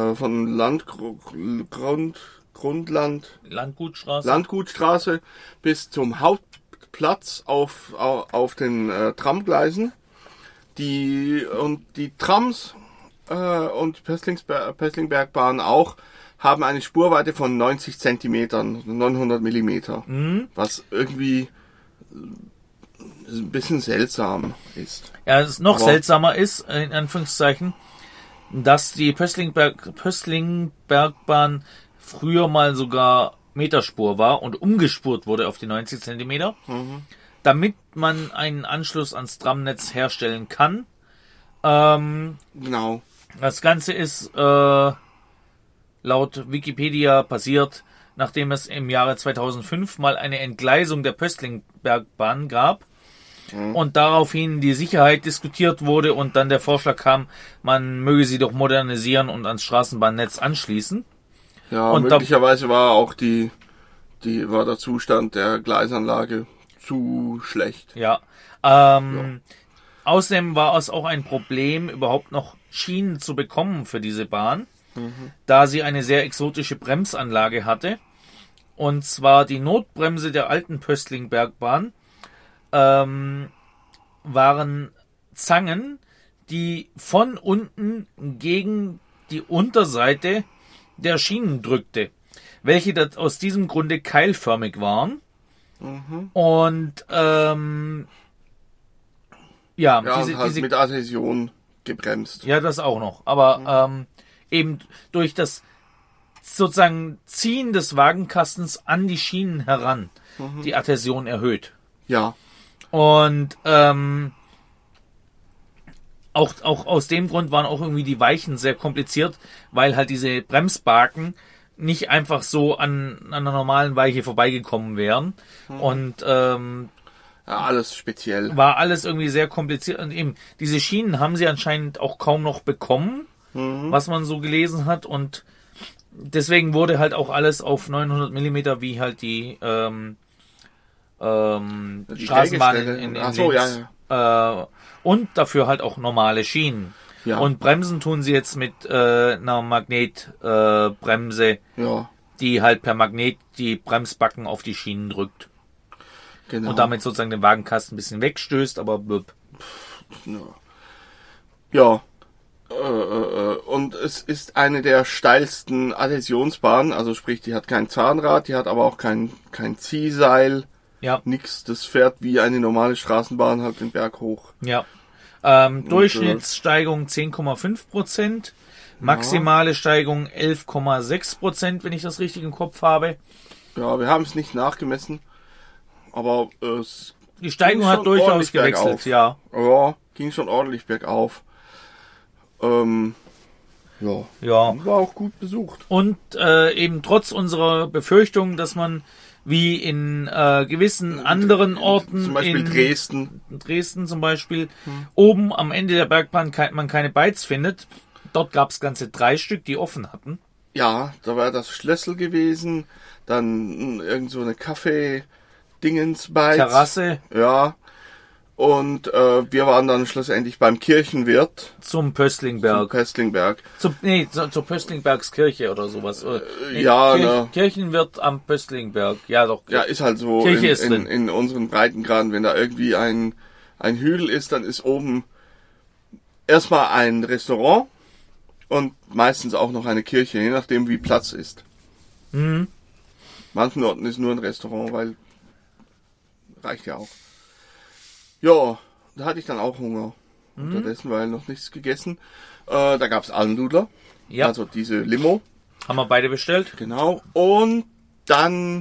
Landgutstraße bis zum Hauptplatz auf den Tramgleisen. Die Trams und Pöstlingbergbahn auch haben eine Spurweite von 90 Zentimetern, 900 Millimeter, was irgendwie ein bisschen seltsam ist. Ja, es noch seltsamer ist, in Anführungszeichen, dass die Pöstlingbergbahn früher mal sogar Meterspur war und umgespurt wurde auf die 90 Zentimeter, damit man einen Anschluss ans Tramnetz herstellen kann. Genau. Das Ganze ist laut Wikipedia passiert, nachdem es im Jahre 2005 mal eine Entgleisung der Pöstlingbergbahn gab. Und daraufhin die Sicherheit diskutiert wurde und dann der Vorschlag kam, man möge sie doch modernisieren und ans Straßenbahnnetz anschließen. Ja, und möglicherweise war auch war der Zustand der Gleisanlage zu schlecht. Ja. Außerdem war es auch ein Problem, überhaupt noch Schienen zu bekommen für diese Bahn, da sie eine sehr exotische Bremsanlage hatte. Und zwar die Notbremse der alten Pöstlingbergbahn waren Zangen, die von unten gegen die Unterseite der Schienen drückte, welche aus diesem Grunde keilförmig waren. Und mit Adhäsion gebremst. Ja, das auch noch. Aber eben durch das sozusagen Ziehen des Wagenkastens an die Schienen heran die Adhäsion erhöht. Ja. Und auch aus dem Grund waren auch irgendwie die Weichen sehr kompliziert, weil halt diese Bremsbaken nicht einfach so an einer normalen Weiche vorbeigekommen wären. Und alles speziell. War alles irgendwie sehr kompliziert. Und eben diese Schienen haben sie anscheinend auch kaum noch bekommen, was man so gelesen hat. Und deswegen wurde halt auch alles auf 900 Millimeter, wie halt die Straßenbahnen in und dafür halt auch normale Schienen. Ja. Und Bremsen tun sie jetzt mit einer Magnetbremse, die halt per Magnet die Bremsbacken auf die Schienen drückt. Genau. Und damit sozusagen den Wagenkasten ein bisschen wegstößt, aber ja. Und es ist eine der steilsten Adhäsionsbahnen, also sprich, die hat kein Zahnrad, die hat aber auch kein Ziehseil. Ja. Nix, das fährt wie eine normale Straßenbahn halt den Berg hoch. Ja. Durchschnittssteigung 10,5%, maximale Steigung 11,6%, wenn ich das richtig im Kopf habe. Ja, wir haben es nicht nachgemessen, aber es Die Steigung ging hat schon durchaus ordentlich gewechselt, bergauf. ja. Ja, ging schon ordentlich bergauf. Ja, Ja. war auch gut besucht. Und eben trotz unserer Befürchtung, dass man wie in gewissen anderen Orten, Zum Beispiel in Dresden. zum Beispiel, oben am Ende der Bergbahn man keine Beiz findet. Dort gab es ganze 3 Stück, die offen hatten. Ja, da war das Schlössel gewesen, dann irgend so eine Kaffee-Dingens-Beiz. Terrasse Ja, und wir waren dann schlussendlich beim Kirchenwirt zum Pöstlingberg. zum Pöstlingberg. Zur Pöstlingbergskirche oder sowas. Ja, ne. Kirchenwirt am Pöstlingberg. Ja, doch. Ja, ist halt so Kirche ist drin. in unseren Breitengraden, wenn da irgendwie ein Hügel ist, dann ist oben erstmal ein Restaurant und meistens auch noch eine Kirche, je nachdem wie Platz ist. Mhm. Manchen Orten ist nur ein Restaurant, weil reicht ja auch. Ja, da hatte ich dann auch Hunger. Unterdessen war noch nichts gegessen. Da gab's Almdudler, Ja, also diese Limo, haben wir beide bestellt. genau. Und dann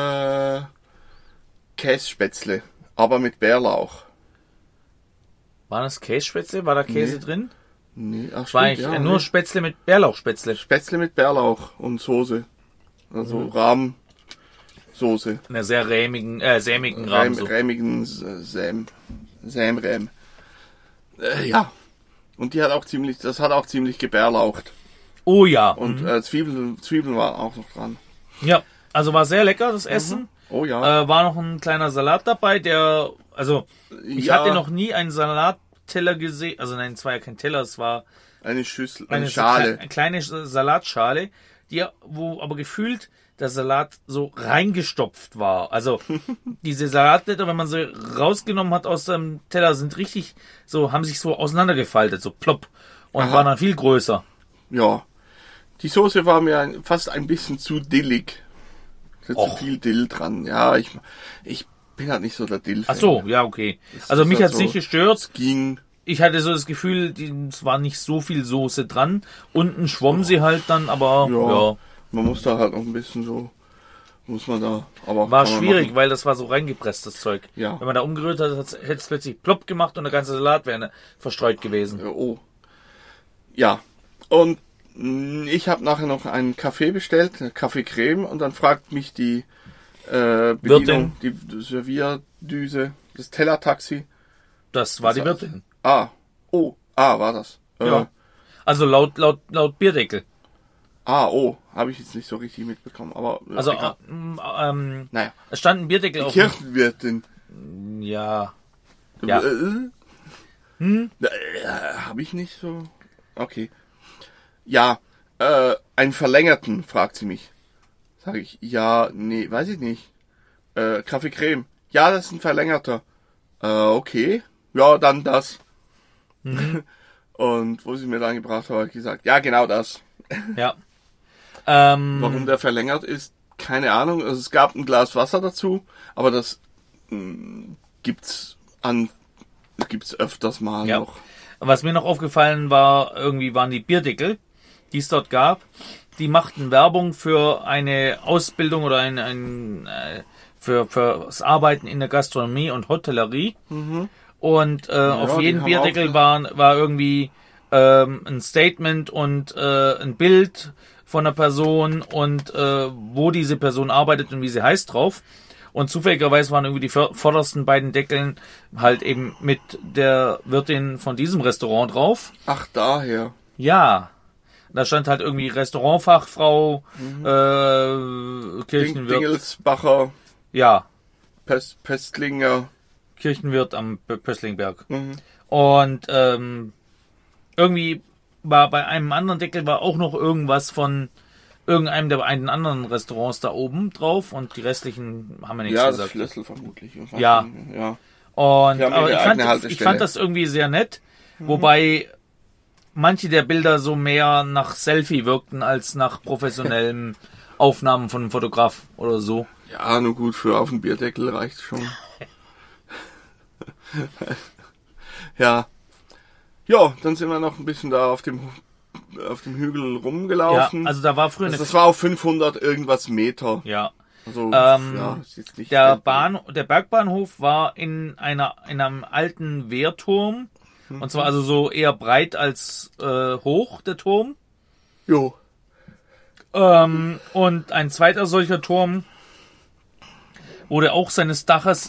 Kässpätzle, aber mit Bärlauch. War das Kässpätzle? War da Käse Nee. drin? Nee, ach War stimmt, eigentlich ja, nur nee. Spätzle mit Bärlauchspätzle. Spätzle mit Bärlauch und Soße. Also Rahmsoße. In einer sehr sämigen Rahmen. So. Rämigen Sämräm. Ja. Und das hat auch ziemlich gebärlaucht. Oh ja. Und Zwiebeln waren auch noch dran. Ja, also war sehr lecker das Essen. Oh ja. War noch ein kleiner Salat dabei, ich Ja. hatte noch nie einen Salatteller gesehen. Also nein, es war ja kein Teller, es war Eine Schüssel, eine eine Schale. Eine kleine Salatschale, wo aber gefühlt der Salat so reingestopft war. Also diese Salatblätter, wenn man sie rausgenommen hat aus dem Teller, haben sich so auseinandergefaltet, so plopp. Und Aha. waren dann viel größer. Ja. Die Soße war mir fast ein bisschen zu dillig. Da ist zu Och. viel Dill dran. Ja, ich bin halt nicht so der Dill. Ach so, ja, okay. Also ist mich halt hat's so. nicht gestört. Ging. Ich hatte so das Gefühl, es war nicht so viel Soße dran. Unten schwamm sie halt dann, aber ja. Man muss da halt noch ein bisschen so, aber War kann man schwierig, machen. weil das war so reingepresst, das Zeug. Ja. Wenn man da umgerührt hat, hätte es plötzlich plopp gemacht und der ganze Salat wäre verstreut gewesen. Oh. Ja. Und ich habe nachher noch einen Kaffee bestellt, eine Kaffeecreme, und dann fragt mich die Bedienung, die Servierdüse, das Tellertaxi. Das war die heißt- Wirtin. War das. Ja. Also laut Bierdeckel. Habe ich jetzt nicht so richtig mitbekommen, aber Also egal. Naja. es stand ein Bierdeckel Die auf dem... Kirchenwirtin. Ja. Ja. Habe ich nicht so. Okay. Ja, einen verlängerten, fragt sie mich. Sag ich, ja, nee, weiß ich nicht. Kaffee Creme. Ja, das ist ein verlängerter. Okay. Ja, dann das. Und wo sie mir dann gebracht hat, habe ich gesagt, ja, genau das. Ja. Warum der verlängert ist, keine Ahnung. Also es gab ein Glas Wasser dazu, aber das gibt's öfters mal Ja. noch. Was mir noch aufgefallen war, irgendwie waren die Bierdeckel, die es dort gab, die machten Werbung für eine Ausbildung oder für das Arbeiten in der Gastronomie und Hotellerie. Und auf die jedem haben Bierdeckel auch- war irgendwie ein Statement und ein Bild von einer Person und wo diese Person arbeitet und wie sie heißt drauf. Und zufälligerweise waren irgendwie die vordersten beiden Deckeln halt eben mit der Wirtin von diesem Restaurant drauf. Ach, daher. Ja. Da stand halt irgendwie Restaurantfachfrau, Kirchenwirt. Dingelsbacher, Ja, Pestlinger. Kirchenwirt am Pöstlingberg. Mhm. Und irgendwie war bei einem anderen Deckel war auch noch irgendwas von irgendeinem der beiden anderen Restaurants da oben drauf und die restlichen haben wir nichts Ja, das gesagt. Schlüssel vermutlich. Ich weiß Ja. nicht mehr. Ja. Und Die haben aber ihre ich eigene fand Haltestelle. das irgendwie sehr nett, wobei manche der Bilder so mehr nach Selfie wirkten als nach professionellen Aufnahmen von einem Fotograf oder so. Ja, nur gut, für auf den Bierdeckel reicht schon. Ja. Ja, dann sind wir noch ein bisschen da auf dem Hügel Ja, rumgelaufen. also da war früher Das war auf 500 irgendwas Meter. ja, Also, ist jetzt nicht der Bergbahnhof war in einem alten Wehrturm. Und zwar also so eher breit als hoch, der Turm. Jo. Und ein zweiter solcher Turm wurde auch seines Daches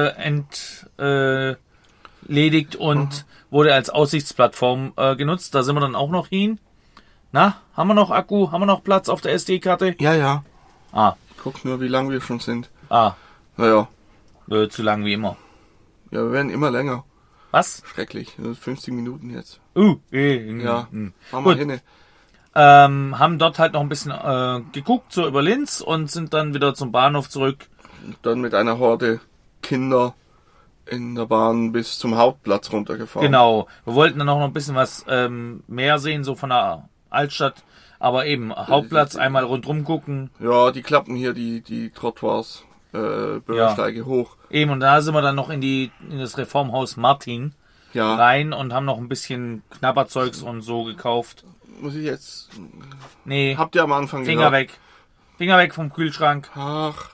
entledigt und wurde als Aussichtsplattform genutzt. Da sind wir dann auch noch hin. Na, haben wir noch Akku? Haben wir noch Platz auf der SD-Karte? Ja. Ah. Guck nur, wie lang wir schon sind. Ah. Naja. Zu lang wie immer. Ja, wir werden immer länger. Was? Schrecklich. 50 Minuten jetzt. Ja. Machen wir hin. Haben dort halt noch ein bisschen geguckt, so über Linz und sind dann wieder zum Bahnhof zurück. Und dann mit einer Horde Kinder in der Bahn bis zum Hauptplatz runtergefahren. Genau. Wir wollten dann auch noch ein bisschen was mehr sehen, so von der Altstadt. Aber eben, Hauptplatz, einmal rundrum gucken. Ja, die klappen hier die Trottoirs, Bürgersteige hoch. Eben, und da sind wir dann noch in das Reformhaus Martin rein und haben noch ein bisschen Knabberzeugs und so gekauft. Muss ich jetzt... Nee. Habt ihr am Anfang Finger weg. Finger weg vom Kühlschrank. Ach.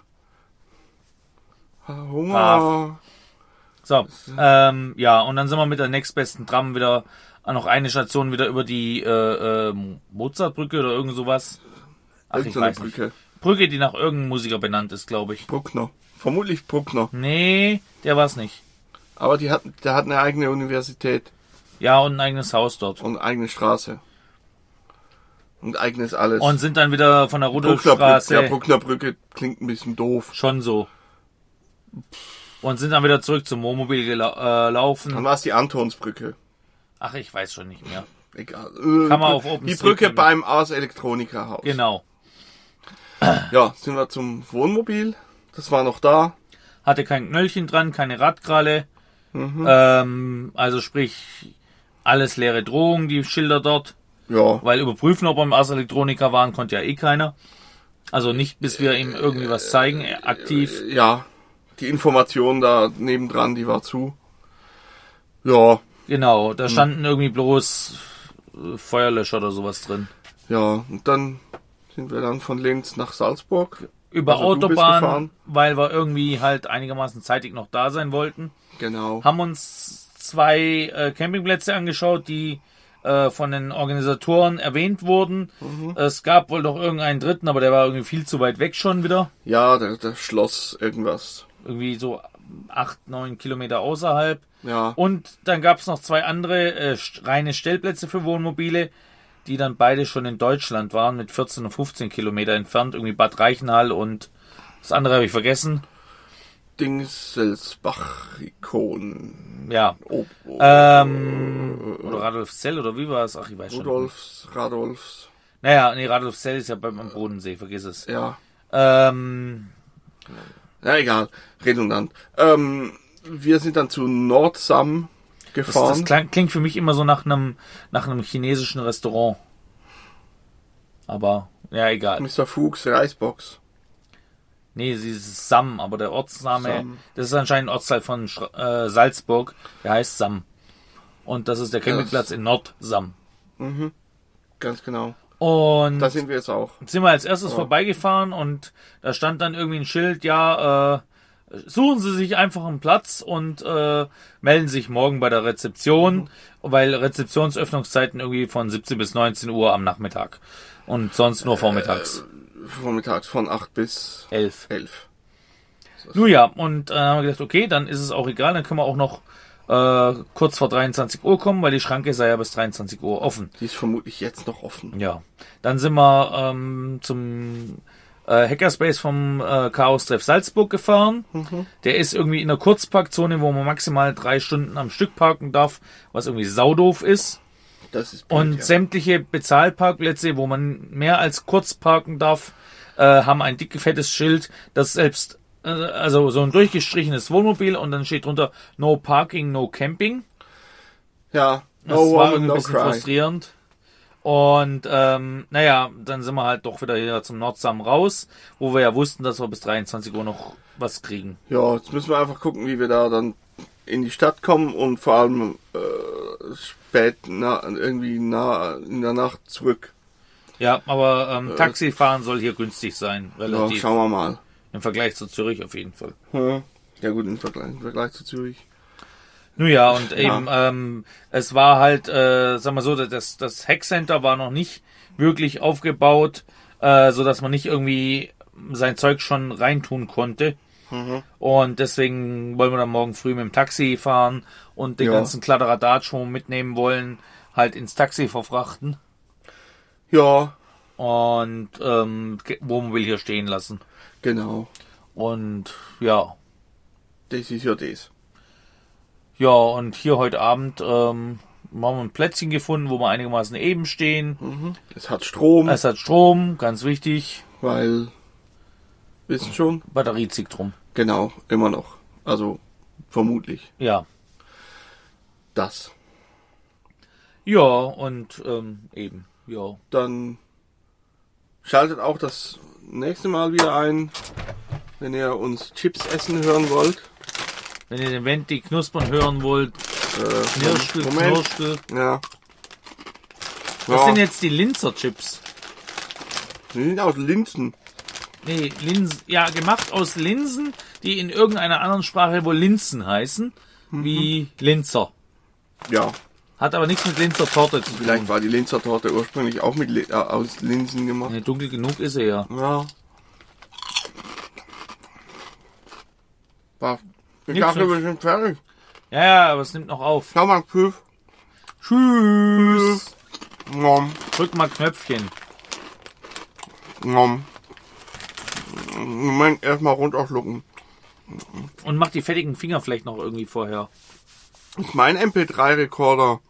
Hunger. Brav. So, ja, und dann sind wir mit der nächstbesten Tram wieder noch eine Station wieder über die Mozartbrücke oder irgend sowas. Ach, ich weiß nicht. Brücke, die nach irgendeinem Musiker benannt ist, glaube ich. Bruckner. Vermutlich Bruckner. Nee, der war's nicht. Aber der hat eine eigene Universität. Ja, und ein eigenes Haus dort. Und eine eigene Straße. Und eigenes alles. Und sind dann wieder von der Rudolfstraße. Ja, Bruckner Brücke klingt ein bisschen doof. Schon so. Und sind dann wieder zurück zum Wohnmobil gelaufen. Dann war es die Antonsbrücke. Ach, ich weiß schon nicht mehr. Egal. Kann man auf OpenStreetMap. Die Brücke beim Ars Electronica Haus. Genau. Ja, sind wir zum Wohnmobil. Das war noch da. Hatte kein Knöllchen dran, keine Radkralle. Also sprich, alles leere Drohungen, die Schilder dort. Ja. Weil überprüfen, ob wir im Ars Electronica waren, konnte ja eh keiner. Also nicht, bis wir ihm irgendwie was zeigen, aktiv. Ja, die Information da nebendran, die war zu. Ja. Genau, da standen irgendwie bloß Feuerlöscher oder sowas drin. Ja, und dann sind wir dann von Linz nach Salzburg. Über Autobahn, weil wir irgendwie halt einigermaßen zeitig noch da sein wollten. Genau. Haben uns 2 Campingplätze angeschaut, die von den Organisatoren erwähnt wurden. Es gab wohl noch irgendeinen dritten, aber der war irgendwie viel zu weit weg schon wieder. Ja, der Schloss irgendwas. Irgendwie so 8-9 Kilometer außerhalb. Ja. Und dann gab es noch 2 andere reine Stellplätze für Wohnmobile, die dann beide schon in Deutschland waren, mit 14 und 15 Kilometer entfernt. Irgendwie Bad Reichenhall und das andere habe ich vergessen. Dingselsbach-Ikon. Ja. Oder Radolfzell oder wie war es? Ach, ich weiß schon. Radolfs. Naja, nee, Radolfzell ist ja beim Bodensee, vergiss es. Ja. Ja, egal. Redundant. Wir sind dann zu Nordsam gefahren. Das klingt für mich immer so nach einem chinesischen Restaurant. Aber, ja, egal. Mr. Fuchs Reisbox. Nee, sie ist Sam, aber der Ortsname, das ist anscheinend ein Ortsteil von Salzburg, der heißt Sam. Und das ist der Campingplatz in Nordsam. Mhm. Ganz genau. Und da sind wir jetzt auch. Sind wir als erstes vorbeigefahren und da stand dann irgendwie ein Schild, suchen Sie sich einfach einen Platz und melden sich morgen bei der Rezeption, weil Rezeptionsöffnungszeiten irgendwie von 17 bis 19 Uhr am Nachmittag und sonst nur vormittags. Vormittags von 8 bis 11. Nun ja, und dann haben wir gedacht, okay, dann ist es auch egal, dann können wir auch noch kurz vor 23 Uhr kommen, weil die Schranke sei ja bis 23 Uhr offen. Die ist vermutlich jetzt noch offen. Ja, dann sind wir zum Hackerspace vom Chaos-Treff Salzburg gefahren. Der ist irgendwie in der Kurzparkzone, wo man maximal 3 Stunden am Stück parken darf, was irgendwie saudoof ist. Das ist blöd, und sämtliche Bezahlparkplätze, wo man mehr als kurz parken darf, haben ein dick fettes Schild, das selbst also so ein durchgestrichenes Wohnmobil und dann steht drunter No Parking, No Camping. Ja, das war irgendwie ein bisschen frustrierend. Und naja, dann sind wir halt doch wieder zum Nordsam raus, wo wir ja wussten, dass wir bis 23 Uhr noch was kriegen. Ja, jetzt müssen wir einfach gucken, wie wir da dann in die Stadt kommen und vor allem irgendwie in der Nacht zurück. Ja, aber Taxifahren soll hier günstig sein. Relativ. Ja, schauen wir mal. Im Vergleich zu Zürich auf jeden Fall. Ja gut, im Vergleich zu Zürich. Nun ja, und eben, es war halt, sagen wir so, das Hackcenter war noch nicht wirklich aufgebaut, so dass man nicht irgendwie sein Zeug schon reintun konnte. Und deswegen wollen wir dann morgen früh mit dem Taxi fahren und den ganzen Kladderadatsch, wo wir mitnehmen wollen, halt ins Taxi verfrachten. Ja. Und Wohnmobil hier stehen lassen. Genau. Und ja. Das ist ja das. Ja, und hier heute Abend haben wir ein Plätzchen gefunden, wo wir einigermaßen eben stehen. Es hat Strom. Es hat Strom, ganz wichtig. Weil, wisst schon? Batterie zieht drum. Genau, immer noch. Also, vermutlich. Ja. Das. Ja, und eben, ja. Dann schaltet auch das nächste Mal wieder ein, wenn ihr uns Chips essen hören wollt. Wenn ihr den Venti knuspern hören wollt, Knirschkel. Ja. Was sind jetzt die Linzer Chips? Die sind aus Linsen. Nee, Linsen, ja, gemacht aus Linsen, die in irgendeiner anderen Sprache wohl Linsen heißen, wie Linzer. Ja. Hat aber nichts mit Linzer Torte zu tun. Vielleicht war die Linzer Torte ursprünglich auch aus Linsen gemacht. Nee, dunkel genug ist sie ja. Ja. Ich Nichts dachte, mit- wir sind fertig. Ja, aber es nimmt noch auf. Schau mal, Pfiff. Tschüss. Nom, Drück mal Knöpfchen. nom. Moment, erstmal runterschlucken. Und mach die fettigen Finger vielleicht noch irgendwie vorher. Ist mein MP3-Rekorder